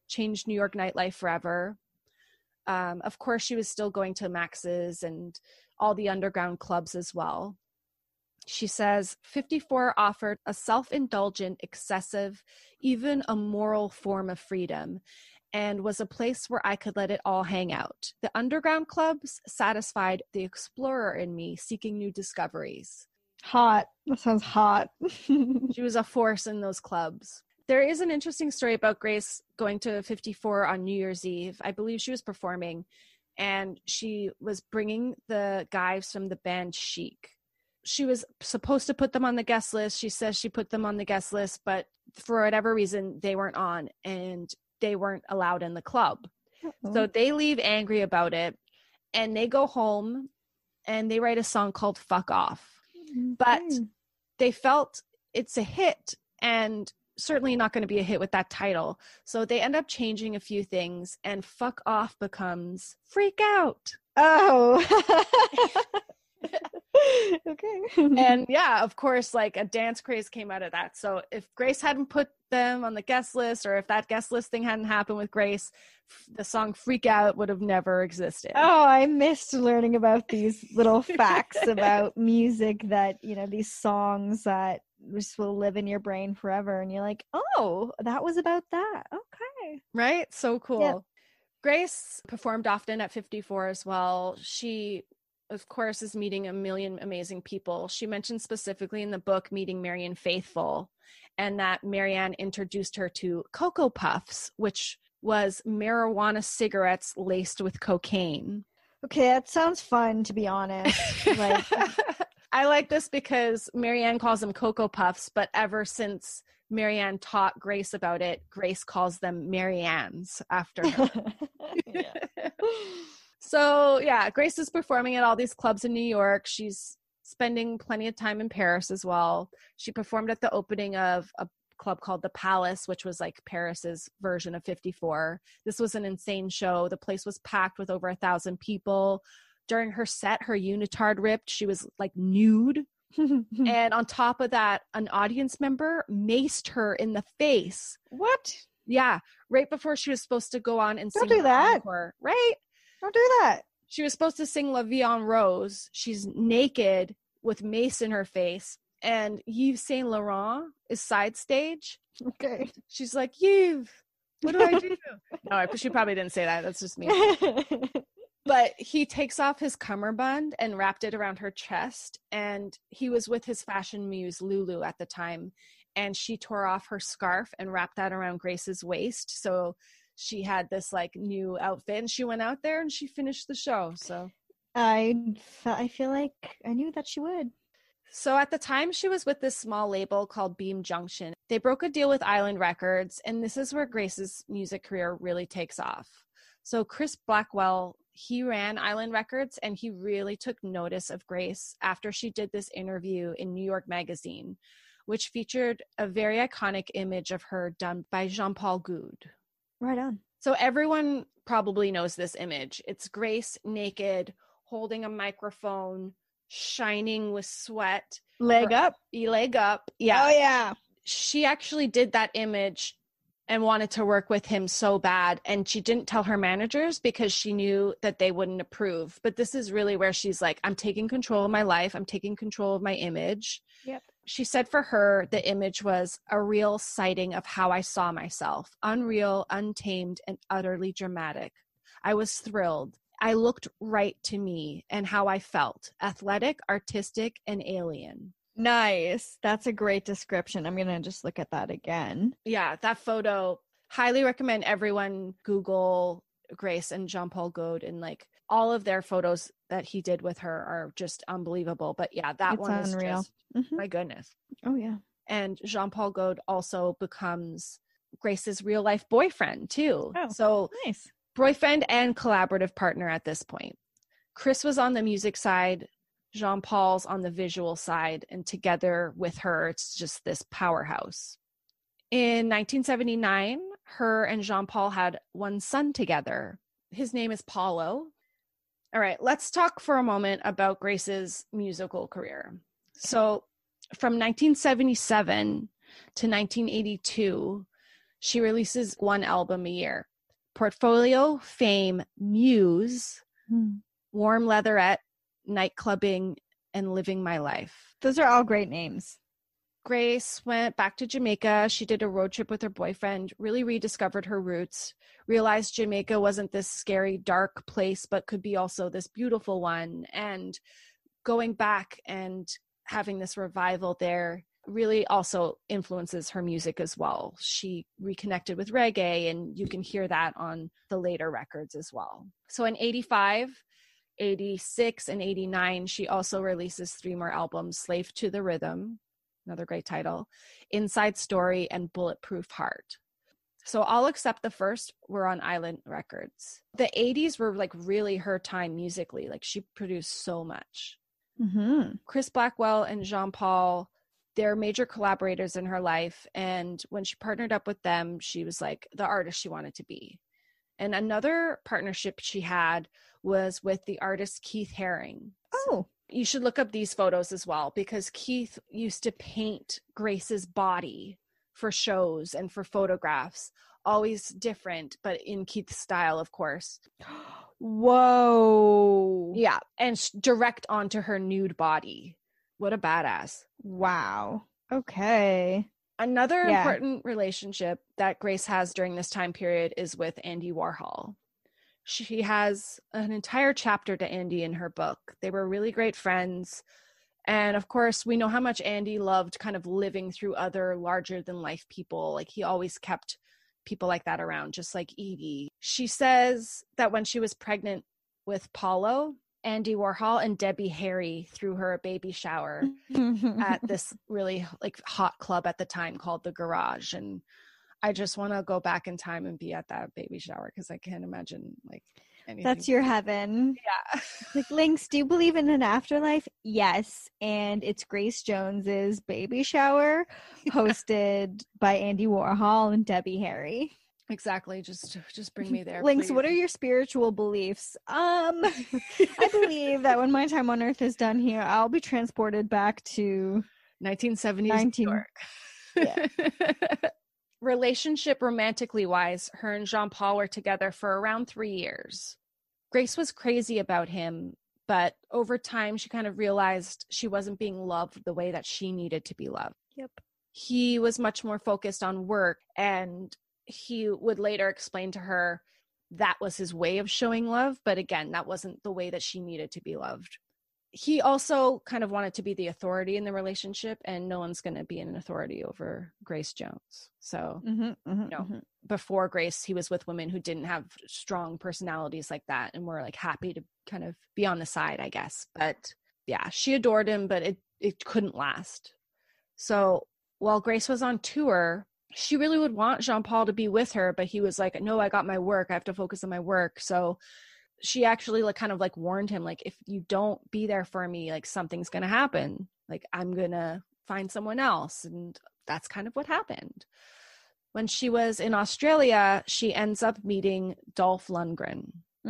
changed New York nightlife forever. Of course, she was still going to Max's and all the underground clubs as well. She says, 54 offered a self-indulgent, excessive, even a moral form of freedom, and was a place where I could let it all hang out. The underground clubs satisfied the explorer in me seeking new discoveries. Hot. That sounds hot. She was a force in those clubs. There is an interesting story about Grace going to 54 on New Year's Eve. I believe she was performing, and she was bringing the guys from the band Chic. She was supposed to put them on the guest list. She says she put them on the guest list, but for whatever reason, they weren't on, and they weren't allowed in the club. Uh-oh. So they leave angry about it, and they go home, and they write a song called Fuck Off. Okay. But they felt it's a hit, and certainly not going to be a hit with that title. So they end up changing a few things, and Fuck Off becomes Freak Out. Oh. Okay. And yeah, of course, like a dance craze came out of that. So if Grace hadn't put them on the guest list, or if that guest list thing hadn't happened with Grace, the song Freak Out would have never existed. Oh, I missed learning about these little facts about music that, you know, these songs that just will live in your brain forever. And you're like, oh, that was about that. Okay. Right? So cool. Yep. Grace performed often at 54 as well. She, of course, is meeting a million amazing people. She mentioned specifically in the book meeting Marianne Faithfull, and that Marianne introduced her to Cocoa Puffs, which was marijuana cigarettes laced with cocaine. Okay, that sounds fun, to be honest. Like, I like this because Marianne calls them Cocoa Puffs, but ever since Marianne taught Grace about it, Grace calls them Marianne's after her. So yeah, Grace is performing at all these clubs in New York. She's spending plenty of time in Paris as well. She performed at the opening of a club called The Palace, which was like Paris's version of 54. This was an insane show. The place was packed with over 1,000 people. During her set, her unitard ripped. She was like nude. And on top of that, an audience member maced her in the face. What? Yeah. Right before she was supposed to go on and sing. Don't do that. Encore, right? Don't do that. She was supposed to sing La Vie en Rose. She's naked with mace in her face. And Yves Saint Laurent is side stage. Okay. She's like, Yves, what do I do? No, she probably didn't say that. That's just me. But he takes off his cummerbund and wrapped it around her chest. And he was with his fashion muse, Lulu, at the time. And she tore off her scarf and wrapped that around Grace's waist. So she had this like new outfit, and she went out there and she finished the show. So I feel like I knew that she would. So at the time, she was with this small label called Beam Junction. They broke a deal with Island Records, and this is where Grace's music career really takes off. So Chris Blackwell, he ran Island Records, and he really took notice of Grace after she did this interview in New York Magazine, which featured a very iconic image of her done by Jean-Paul Goude. Right on. So everyone probably knows this image. It's Grace naked, holding a microphone, shining with sweat. Leg up. Yeah. Oh, yeah. She actually did that image and wanted to work with him so bad. And she didn't tell her managers because she knew that they wouldn't approve. But this is really where she's like, I'm taking control of my life. I'm taking control of my image. Yep. She said for her, the image was a real sighting of how I saw myself. Unreal, untamed, and utterly dramatic. I was thrilled. I looked right to me and how I felt. Athletic, artistic, and alien. Nice. That's a great description. I'm going to just look at that again. Yeah, that photo. Highly recommend everyone Google Grace and Jean-Paul Goude, and like all of their photos that he did with her are just unbelievable. But yeah, that one is unreal. Just, my goodness. Oh, yeah. And Jean-Paul Goude also becomes Grace's real life boyfriend too. Oh, so nice. Boyfriend and collaborative partner at this point. Chris was on the music side, Jean-Paul's on the visual side, and together with her, it's just this powerhouse. In 1979, her and Jean-Paul had one son together. His name is Paulo. All right, let's talk for a moment about Grace's musical career. So from 1977 to 1982, She releases one album a year. Portfolio, Fame, Muse, Warm Leatherette, Night Clubbing, and Living My Life. Those are all great names. Grace went back to Jamaica. She did a road trip with her boyfriend, really rediscovered her roots, realized Jamaica wasn't this scary, dark place, but could be also this beautiful one. And going back and having this revival there really also influences her music as well. She reconnected with reggae, and you can hear that on the later records as well. So in 85, 86, and 89, she also releases 3 more albums: Slave to the Rhythm, another great title, Inside Story, and Bulletproof Heart. So all except the first were on Island Records. The 80s were like really her time musically. Like she produced so much. Chris Blackwell and Jean Paul, they're major collaborators in her life. And when she partnered up with them, she was like the artist she wanted to be. And another partnership she had was with the artist Keith Haring. Oh. You should look up these photos as well, because Keith used to paint Grace's body for shows and for photographs, always different, but in Keith's style, of course. Whoa. Yeah. And direct onto her nude body. What a badass. Wow. Okay. Another important relationship that Grace has during this time period is with Andy Warhol. She has an entire chapter to Andy in her book. They were really great friends. And of course, we know how much Andy loved kind of living through other larger than life people. Like he always kept people like that around, just like Edie. She says that when she was pregnant with Paulo, Andy Warhol and Debbie Harry threw her a baby shower at this really like hot club at the time called The Garage. And I just want to go back in time and be at that baby shower, because I can't imagine like anything. That's your heaven. Yeah. Like, Lynx, do you believe in an afterlife? Yes. And it's Grace Jones's baby shower hosted by Andy Warhol and Debbie Harry. Exactly. Just bring me there. Lynx, please. what are your spiritual beliefs? I believe that when my time on earth is done here, I'll be transported back to 1970s New York. Yeah. Relationship romantically wise, her and Jean Paul were together for around 3 years. Grace was crazy about him, but over time she kind of realized she wasn't being loved the way that she needed to be loved. Yep. He was much more focused on work, and he would later explain to her that was his way of showing love, but again, that wasn't the way that she needed to be loved. He also kind of wanted to be the authority in the relationship, and no one's going to be an authority over Grace Jones. So, before Grace, he was with women who didn't have strong personalities like that and were like happy to kind of be on the side, I guess. But yeah, she adored him, but it couldn't last. So while Grace was on tour, she really would want Jean Paul to be with her, but he was like, no, I got my work. I have to focus on my work. So she actually like kind of like warned him, like, if you don't be there for me, like something's going to happen. Like I'm going to find someone else. And that's kind of what happened. When she was in Australia, she ends up meeting Dolph Lundgren.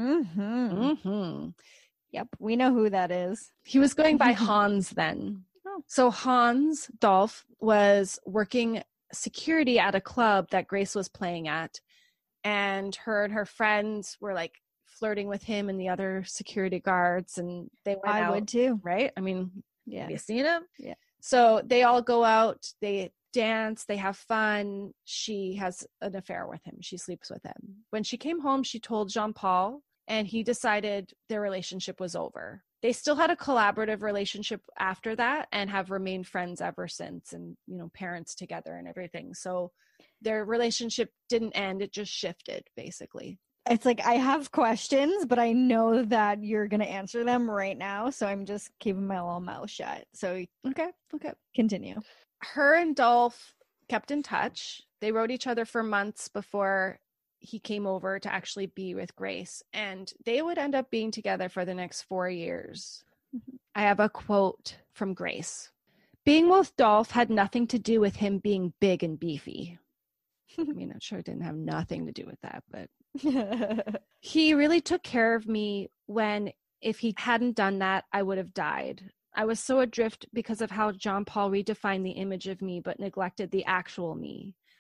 Yep. We know who that is. He was going by Hans then. Oh. So Dolph was working security at a club that Grace was playing at. And her friends were like flirting with him and the other security guards, and they went out. I would too. Right? I mean, yeah. Have you seen him? Yeah. So they all go out, they dance, they have fun. She has an affair with him. She sleeps with him. When she came home, she told Jean Paul, and he decided their relationship was over. They still had a collaborative relationship after that and have remained friends ever since, and, parents together and everything. So their relationship didn't end. It just shifted, basically. It's like, I have questions, but I know that you're going to answer them right now. So I'm just keeping my little mouth shut. So Okay. Continue. Her and Dolph kept in touch. They wrote each other for months before he came over to actually be with Grace. And they would end up being together for the next 4 years. I have a quote from Grace. Being with Dolph had nothing to do with him being big and beefy. I mean, I'm sure it didn't have nothing to do with that, but he really took care of me when, if he hadn't done that, I would have died. I was so adrift because of how Jean Paul redefined the image of me, but neglected the actual me.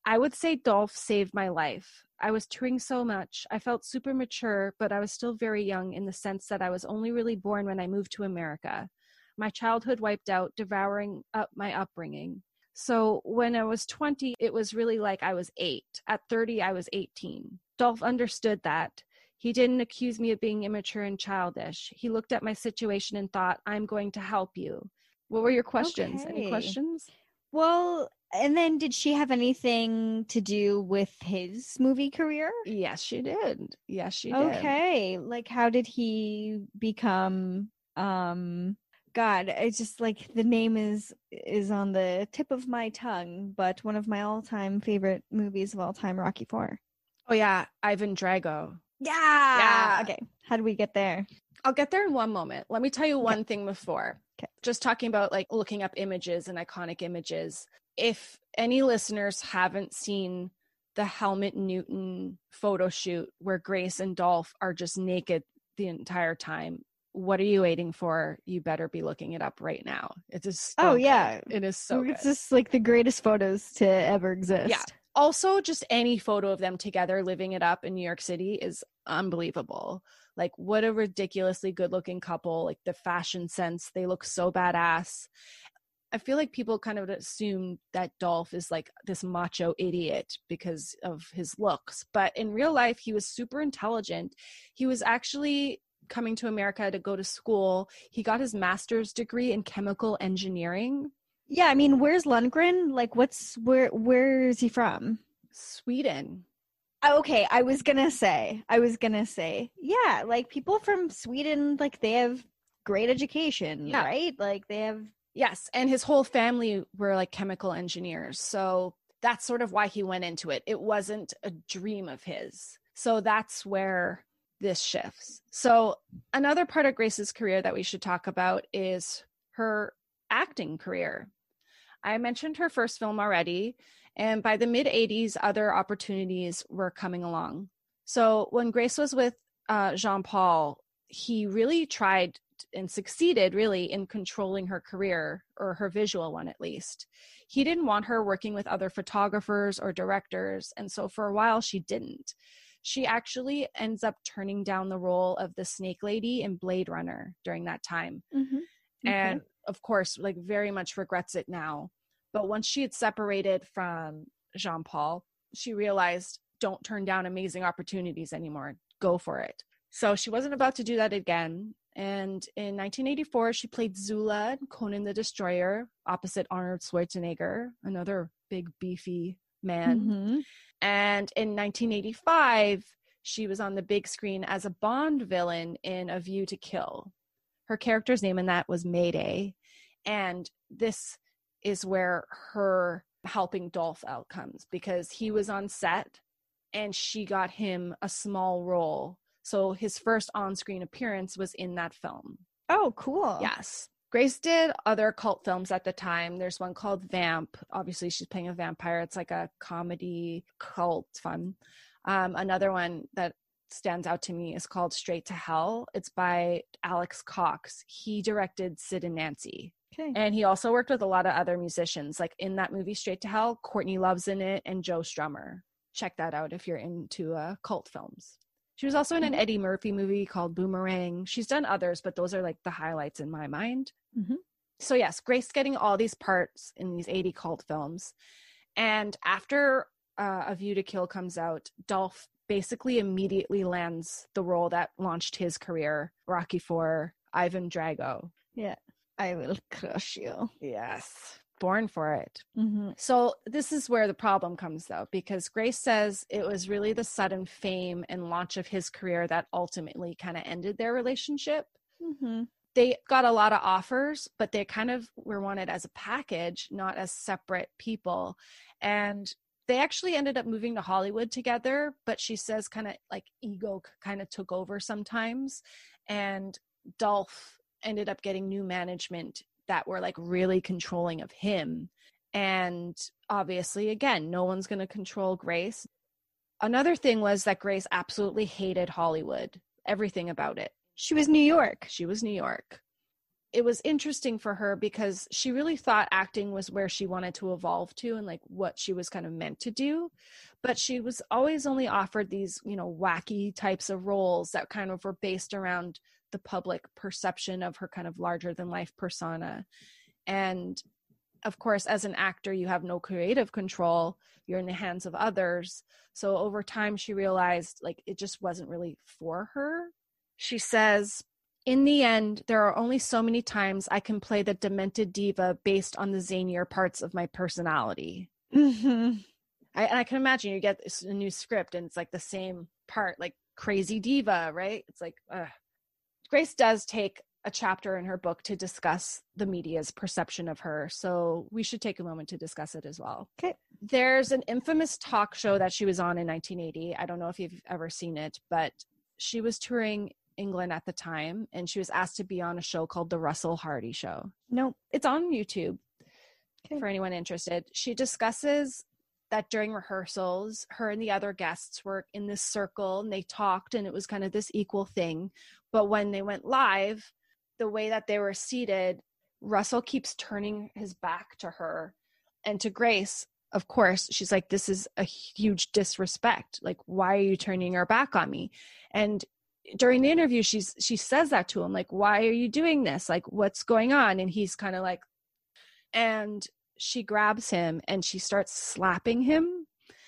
I would say Dolph saved my life. I was touring so much. I felt super mature, but I was still very young in the sense that I was only really born when I moved to America. My childhood wiped out, devouring up my upbringing. So when I was 20, it was really like I was 8. At 30, I was 18. Dolph understood that. He didn't accuse me of being immature and childish. He looked at my situation and thought, I'm going to help you. What were your questions? Okay. Any questions? Well, and then did she have anything to do with his movie career? Yes, she did. Yes, she did. Okay. Like, how did he become, God, it's just like the name is on the tip of my tongue, but one of my all-time favorite movies of all time, Rocky IV. Oh, yeah. Ivan Drago. Yeah. Okay. How do we get there? I'll get there in one moment. Let me tell you one thing before. Okay. Just talking about like looking up images and iconic images. If any listeners haven't seen the Helmut Newton photo shoot where Grace and Dolph are just naked the entire time, what are you waiting for? You better be looking it up right now. It is so good. It is so It's good. just like the greatest photos to ever exist. Yeah. Also, just any photo of them together living it up in New York City is unbelievable. Like, what a ridiculously good-looking couple. Like, the fashion sense, they look so badass. I feel like people kind of assume that Dolph is like this macho idiot because of his looks. But in real life, he was super intelligent. He was actually coming to America to go to school. He got his master's degree in chemical engineering. Yeah, I mean, where's Lundgren? Like, where is he from? Sweden. Okay, I was gonna say, yeah, like people from Sweden, like they have great education, right? Like they have. Yes, and his whole family were like chemical engineers. So that's sort of why he went into it. It wasn't a dream of his. So that's where this shifts. So another part of Grace's career that we should talk about is her acting career. I mentioned her first film already, and by the mid-'80s, other opportunities were coming along. So when Grace was with Jean-Paul, he really tried and succeeded really in controlling her career, or her visual one at least. He didn't want her working with other photographers or directors, and so for a while she didn't. She actually ends up turning down the role of the Snake Lady in Blade Runner during that time. Mm-hmm. Okay. And of course, like very much regrets it now. But once she had separated from Jean-Paul, she realized, don't turn down amazing opportunities anymore. Go for it. So she wasn't about to do that again. And in 1984, she played Zula in Conan the Destroyer opposite Arnold Schwarzenegger, another big beefy man. Mm-hmm. And in 1985, she was on the big screen as a Bond villain in A View to Kill. Her character's name in that was Mayday. And this is where her helping Dolph out comes, because he was on set and she got him a small role. So his first on-screen appearance was in that film. Oh, cool. Yes. Grace did other cult films at the time. There's one called Vamp. Obviously, she's playing a vampire. It's like a comedy cult fun. Another one that stands out to me is called Straight to Hell. It's by Alex Cox. He directed Sid and Nancy. Okay. And he also worked with a lot of other musicians. Like in that movie Straight to Hell, Courtney Love's in it and Joe Strummer. Check that out if you're into cult films. She was also in an Eddie Murphy movie called Boomerang. She's done others, but those are like the highlights in my mind. Mm-hmm. So yes, Grace getting all these parts in these 80 cult films. And after A View to Kill comes out, Dolph basically immediately lands the role that launched his career, Rocky IV, Ivan Drago. Yeah. I will crush you. Yes. Born for it. Mm-hmm. So this is where the problem comes, though, because Grace says it was really the sudden fame and launch of his career that ultimately kind of ended their relationship. Mm-hmm. They got a lot of offers, but they kind of were wanted as a package, not as separate people. And they actually ended up moving to Hollywood together, but she says kind of like ego kind of took over sometimes. And Dolph ended up getting new management that were like really controlling of him. And obviously, again, no one's going to control Grace. Another thing was that Grace absolutely hated Hollywood, everything about it. She was New York. She was New York. it was interesting for her because she really thought acting was where she wanted to evolve to and like what she was kind of meant to do. But she was always only offered these, you know, wacky types of roles that kind of were based around the public perception of her kind of larger than life persona. And of course, as an actor, you have no creative control. You're in the hands of others. So over time, she realized like it just wasn't really for her. She says, in the end, there are only so many times I can play the demented diva based on the zanier parts of my personality. Mm-hmm. I can imagine you get a new script and it's like the same part, like crazy diva, right? It's like, ugh. Grace does take a chapter in her book to discuss the media's perception of her. So we should take a moment to discuss it as well. Okay. There's an infamous talk show that she was on in 1980. I don't know if you've ever seen it, but she was touring England at the time, and she was asked to be on a show called The Russell Hardy Show. Nope. It's on YouTube for anyone interested. She discusses that during rehearsals, her and the other guests were in this circle and they talked, and it was kind of this equal thing. But when they went live, the way that they were seated, Russell keeps turning his back to her and to Grace. Of course, she's like, this is a huge disrespect. Like, why are you turning your back on me? And during the interview, she says that to him, like, why are you doing this? Like, what's going on? And he's kind of like, and she grabs him and she starts slapping him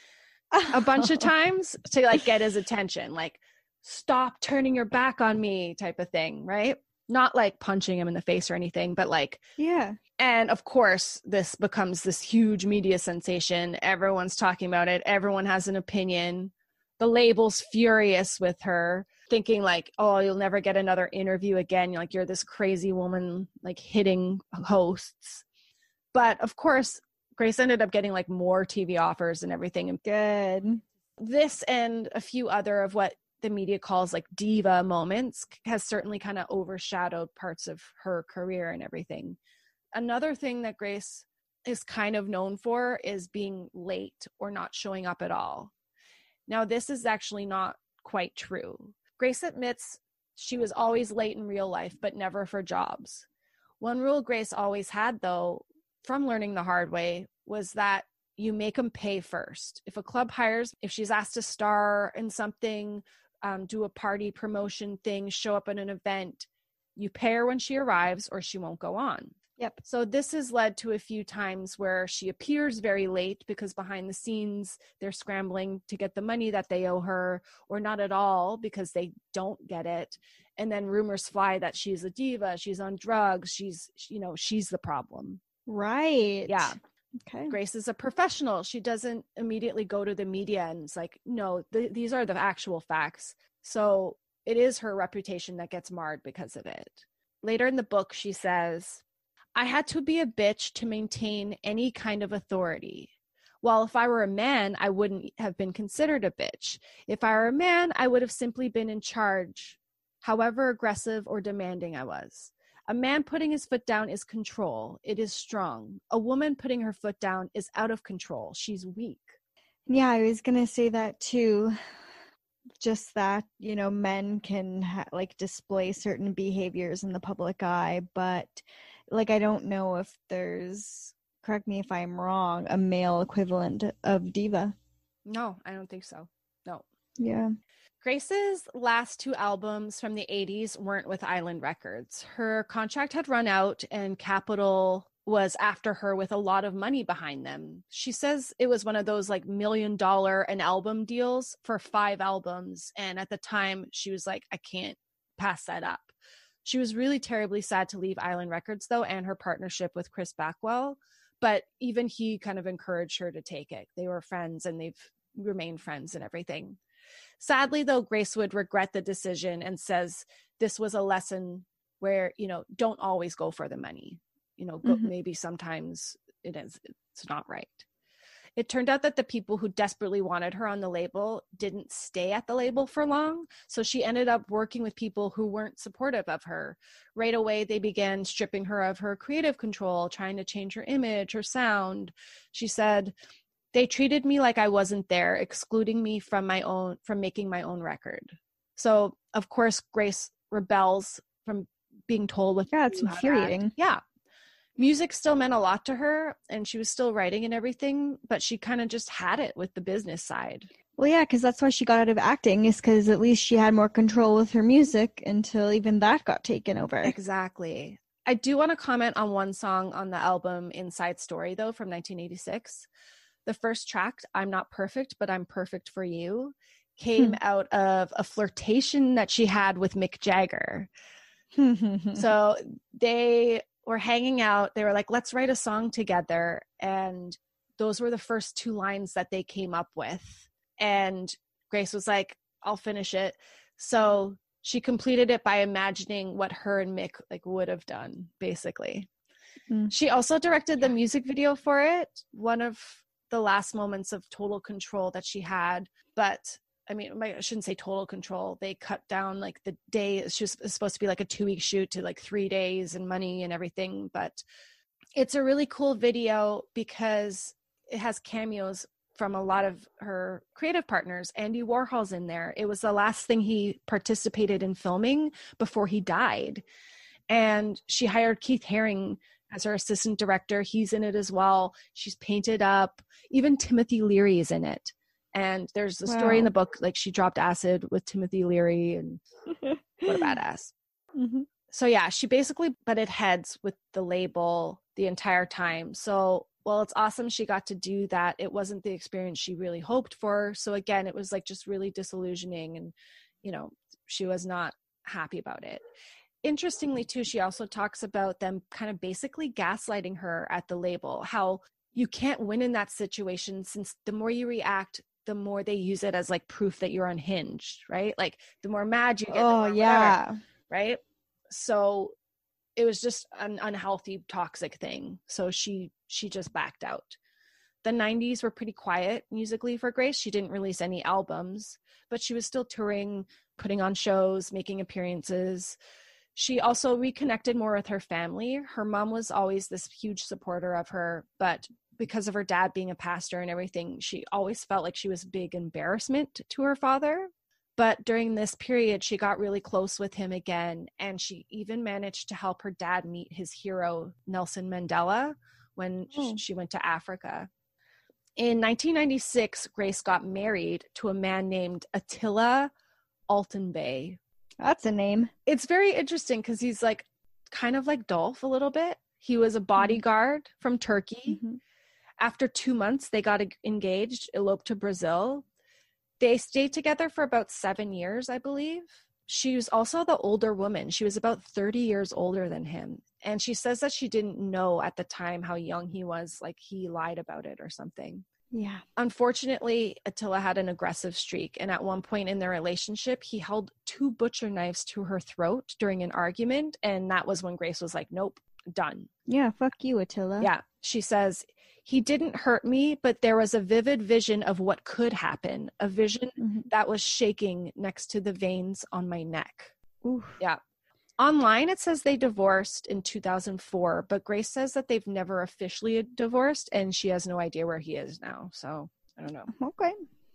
a bunch of times to like get his attention, like, stop turning your back on me type of thing, right? Not like punching him in the face or anything, but like, yeah. And of course, this becomes this huge media sensation. Everyone's talking about it. Everyone has an opinion. The label's furious with her, thinking like, oh, you'll never get another interview again. You're like, you're this crazy woman, like hitting hosts. But of course, Grace ended up getting like more TV offers and everything. Good. This and a few other of what the media calls like diva moments has certainly kind of overshadowed parts of her career and everything. Another thing that Grace is kind of known for is being late or not showing up at all. Now, this is actually not quite true. Grace admits she was always late in real life, but never for jobs. One rule Grace always had, though, from learning the hard way, was that you make them pay first. If a club hires, if she's asked to star in something, do a party promotion thing, show up at an event, you pay her when she arrives or she won't go on. Yep. So this has led to a few times where she appears very late because behind the scenes, they're scrambling to get the money that they owe her, or not at all because they don't get it. And then rumors fly that she's a diva, she's on drugs, she's the problem. Right. Yeah. Okay. Grace is a professional. She doesn't immediately go to the media and it's like, no, these are the actual facts. So it is her reputation that gets marred because of it. Later in the book, she says, I had to be a bitch to maintain any kind of authority. Well, if I were a man, I wouldn't have been considered a bitch. If I were a man, I would have simply been in charge, however aggressive or demanding I was. A man putting his foot down is control. It is strong. A woman putting her foot down is out of control. She's weak. Yeah, I was going to say that too. Just that, men can display certain behaviors in the public eye, but I don't know if there's, correct me if I'm wrong, a male equivalent of diva. No, I don't think so. No. Yeah. Grace's last two albums from the 80s weren't with Island Records. Her contract had run out and Capitol was after her with a lot of money behind them. She says it was one of those $1 million an album deals for 5 albums. And at the time she was like, I can't pass that up. She was really terribly sad to leave Island Records though, and her partnership with Chris Backwell. But even he kind of encouraged her to take it. They were friends and they've remained friends and everything. Sadly, though, Grace would regret the decision and says this was a lesson where, don't always go for the money. Maybe sometimes it's not right. It turned out that the people who desperately wanted her on the label didn't stay at the label for long. So she ended up working with people who weren't supportive of her. Right away, they began stripping her of her creative control, trying to change her image, her sound. She said, they treated me like I wasn't there, excluding me from making my own record. So, of course, Grace rebels from being told what Yeah, it's to do, how to act. infuriating. Yeah. Music still meant a lot to her, and she was still writing and everything, but she kind of just had it with the business side. Well, yeah, because that's why she got out of acting, is because at least she had more control with her music until even that got taken over. Exactly. I do want to comment on one song on the album Inside Story, though, from 1986. The first track, I'm Not Perfect, But I'm Perfect for You, came out of a flirtation that she had with Mick Jagger. So they were hanging out. They were like, let's write a song together. And those were the first two lines that they came up with. And Grace was like, I'll finish it. So she completed it by imagining what her and Mick like would have done, basically. She also directed the music video for it, one of the last moments of total control that she had. But I mean, I shouldn't say total control. They cut down like the day. She was supposed to be like a 2-week shoot to like 3 days and money and everything. But it's a really cool video because it has cameos from a lot of her creative partners. Andy Warhol's in there. It was the last thing he participated in filming before he died. And she hired Keith Haring as her assistant director. He's in it as well. She's painted up. Even Timothy Leary is in it. And there's a story in the book, like she dropped acid with Timothy Leary, and what a badass. So yeah, she basically butted heads with the label the entire time. So, well, it's awesome she got to do that. It wasn't the experience she really hoped for. So again, it was like just really disillusioning, and, you know, she was not happy about it. Interestingly too, she also talks about them kind of basically gaslighting her at the label, how you can't win in that situation, since the more you react, the more they use it as like proof that you're unhinged, right? Like the more mad you get, whatever, right? So it was just an unhealthy, toxic thing. So she just backed out. The 90s were pretty quiet musically for Grace. She didn't release any albums, but she was still touring, putting on shows, making appearances. She also reconnected more with her family. Her mom was always this huge supporter of her, but because of her dad being a pastor and everything, she always felt like she was a big embarrassment to her father. But during this period, she got really close with him again, and she even managed to help her dad meet his hero, Nelson Mandela, when she went to Africa. In 1996, Grace got married to a man named Attila Altenbey. That's a name. It's very interesting because he's like kind of like Dolph a little bit. He was a bodyguard from Turkey. After 2 months, they got engaged, eloped to Brazil. They stayed together for about 7 years, I believe. She was also the older woman. She was about 30 years older than him. And she says that she didn't know at the time how young he was, like he lied about it or something. Yeah. Unfortunately, Attila had an aggressive streak. And at one point in their relationship, he held 2 butcher knives to her throat during an argument. And that was when Grace was like, nope, done. Yeah, fuck you, Attila. Yeah. She says, he didn't hurt me, but there was a vivid vision of what could happen, a vision that was shaking next to the veins on my neck. Oof. Yeah. Online, it says they divorced in 2004, but Grace says that they've never officially divorced, and she has no idea where he is now. So I don't know. Okay.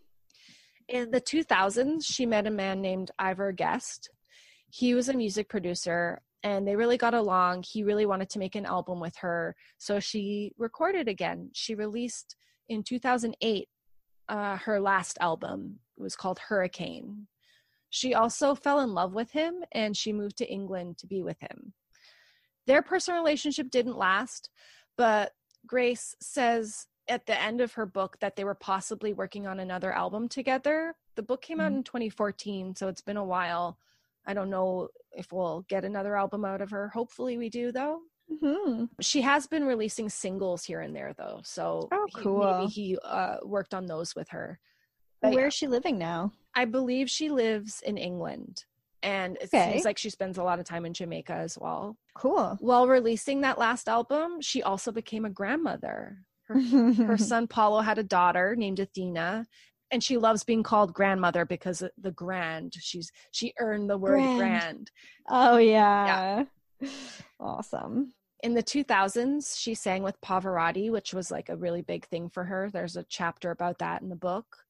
In the 2000s, she met a man named Ivor Guest. He was a music producer, and they really got along. He really wanted to make an album with her, so she recorded again. She released in 2008 her last album. It was called Hurricane. She also fell in love with him, and she moved to England to be with him. Their personal relationship didn't last, but Grace says at the end of her book that they were possibly working on another album together. The book came out in 2014, so it's been a while. I don't know if we'll get another album out of her. Hopefully we do, though. She has been releasing singles here and there, though. So maybe he worked on those with her. But where is she living now? I believe she lives in England. And it seems like she spends a lot of time in Jamaica as well. Cool. While releasing that last album, she also became a grandmother. Her son Paulo had a daughter named Athena. And she loves being called grandmother because of the grand. She earned the word grand. Oh, yeah. Awesome. In the 2000s, she sang with Pavarotti, which was like a really big thing for her. There's a chapter about that in the book.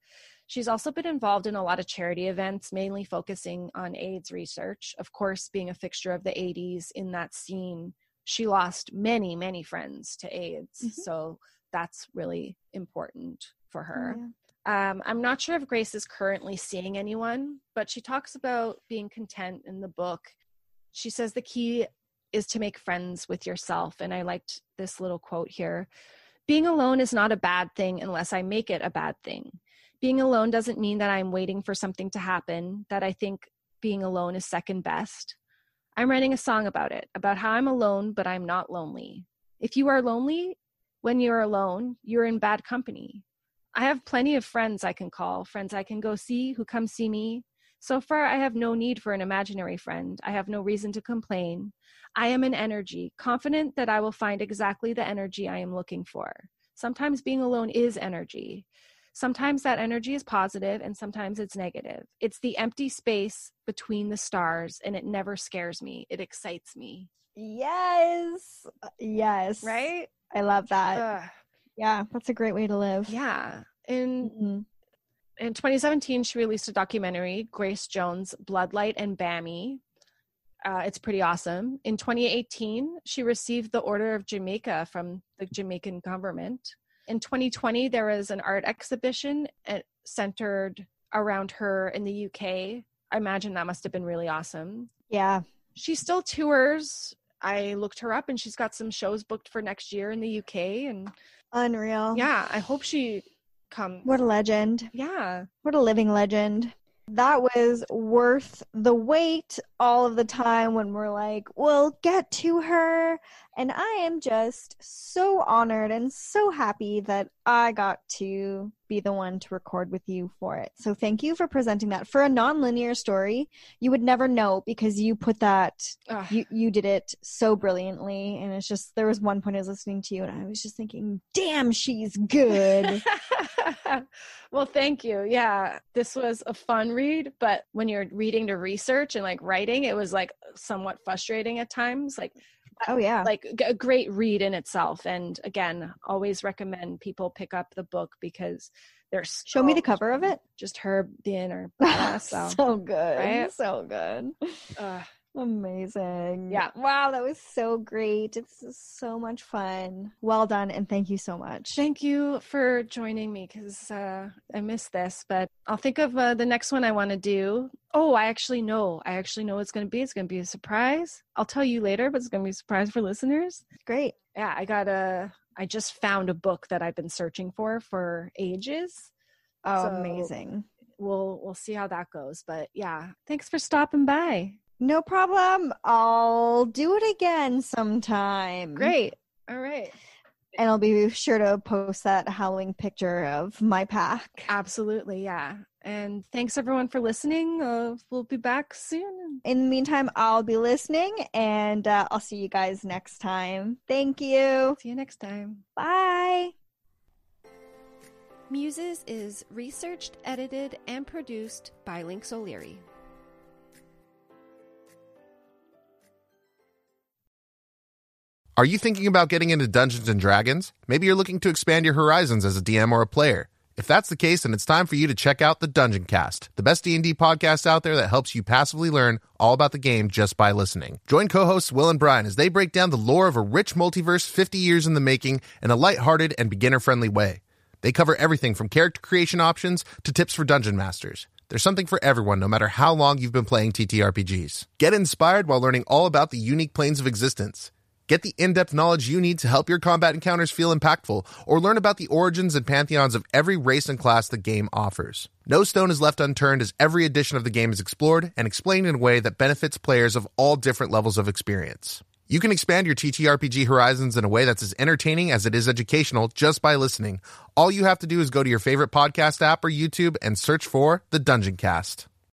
She's also been involved in a lot of charity events, mainly focusing on AIDS research. Of course, being a fixture of the 80s in that scene, she lost many, many friends to AIDS. Mm-hmm. So that's really important for her. Yeah. I'm not sure if Grace is currently seeing anyone, but she talks about being content in the book. She says the key is to make friends with yourself. And I liked this little quote here. Being alone is not a bad thing unless I make it a bad thing. Being alone doesn't mean that I'm waiting for something to happen, that I think being alone is second best. I'm writing a song about it, about how I'm alone, but I'm not lonely. If you are lonely, when you're alone, you're in bad company. I have plenty of friends I can call, friends I can go see who come see me. So far, I have no need for an imaginary friend. I have no reason to complain. I am an energy, confident that I will find exactly the energy I am looking for. Sometimes being alone is energy. Sometimes that energy is positive and sometimes it's negative. It's the empty space between the stars and it never scares me. It excites me. Yes. Yes. Right? I love that. Yeah, that's a great way to live. Yeah. In 2017, she released a documentary, Grace Jones, Bloodlight and Bammy. It's pretty awesome. In 2018, she received the Order of Jamaica from the Jamaican government. In 2020, there was an art exhibition centered around her in the UK. I imagine that must have been really awesome. Yeah. She still tours. I looked her up and she's got some shows booked for next year in the UK. And unreal. yeah, I hope she comes. What a legend. Yeah. What a living legend. That was worth the wait all of the time when we're like, we'll get to her. And I am just so honored and so happy that I got to be the one to record with you for it. So thank you for presenting that. For a non-linear story, you would never know because you put that, you did it so brilliantly. And it's just, there was one point I was listening to you and I was just thinking, damn, she's good. Well, thank you. Yeah, this was a fun read, but when you're reading to research and like writing, it was like somewhat frustrating at times. Like, oh yeah, like a great read in itself. And again, always recommend people pick up the book because there's show me the cover of it. Just her being her so good, right? So good. Amazing. Yeah. Wow, that was so great. It's so much fun. Well done, and thank you so much. Thank you for joining me because I missed this, but I'll think of the next one I want to do. Oh, I actually know what it's going to be. It's going to be a surprise. I'll tell you later, but it's going to be a surprise for listeners. Great. Yeah, I just found a book that I've been searching for ages. Oh, so amazing. We'll see how that goes, but yeah, thanks for stopping by. No problem. I'll do it again sometime. Great. All right. And I'll be sure to post that howling picture of my pack. Absolutely, yeah. And thanks everyone for listening. We'll be back soon. In the meantime, I'll be listening and I'll see you guys next time. Thank you. See you next time. Bye. Muses is researched, edited, and produced by Lynx O'Leary. Are you thinking about getting into Dungeons & Dragons? Maybe you're looking to expand your horizons as a DM or a player. If that's the case, then it's time for you to check out the Dungeon Cast, the best D&D podcast out there that helps you passively learn all about the game just by listening. Join co-hosts Will and Brian as they break down the lore of a rich multiverse 50 years in the making in a lighthearted and beginner-friendly way. They cover everything from character creation options to tips for dungeon masters. There's something for everyone, no matter how long you've been playing TTRPGs. Get inspired while learning all about the unique planes of existence. Get the in-depth knowledge you need to help your combat encounters feel impactful, or learn about the origins and pantheons of every race and class the game offers. No stone is left unturned as every edition of the game is explored and explained in a way that benefits players of all different levels of experience. You can expand your TTRPG horizons in a way that's as entertaining as it is educational just by listening. All you have to do is go to your favorite podcast app or YouTube and search for The Dungeon Cast.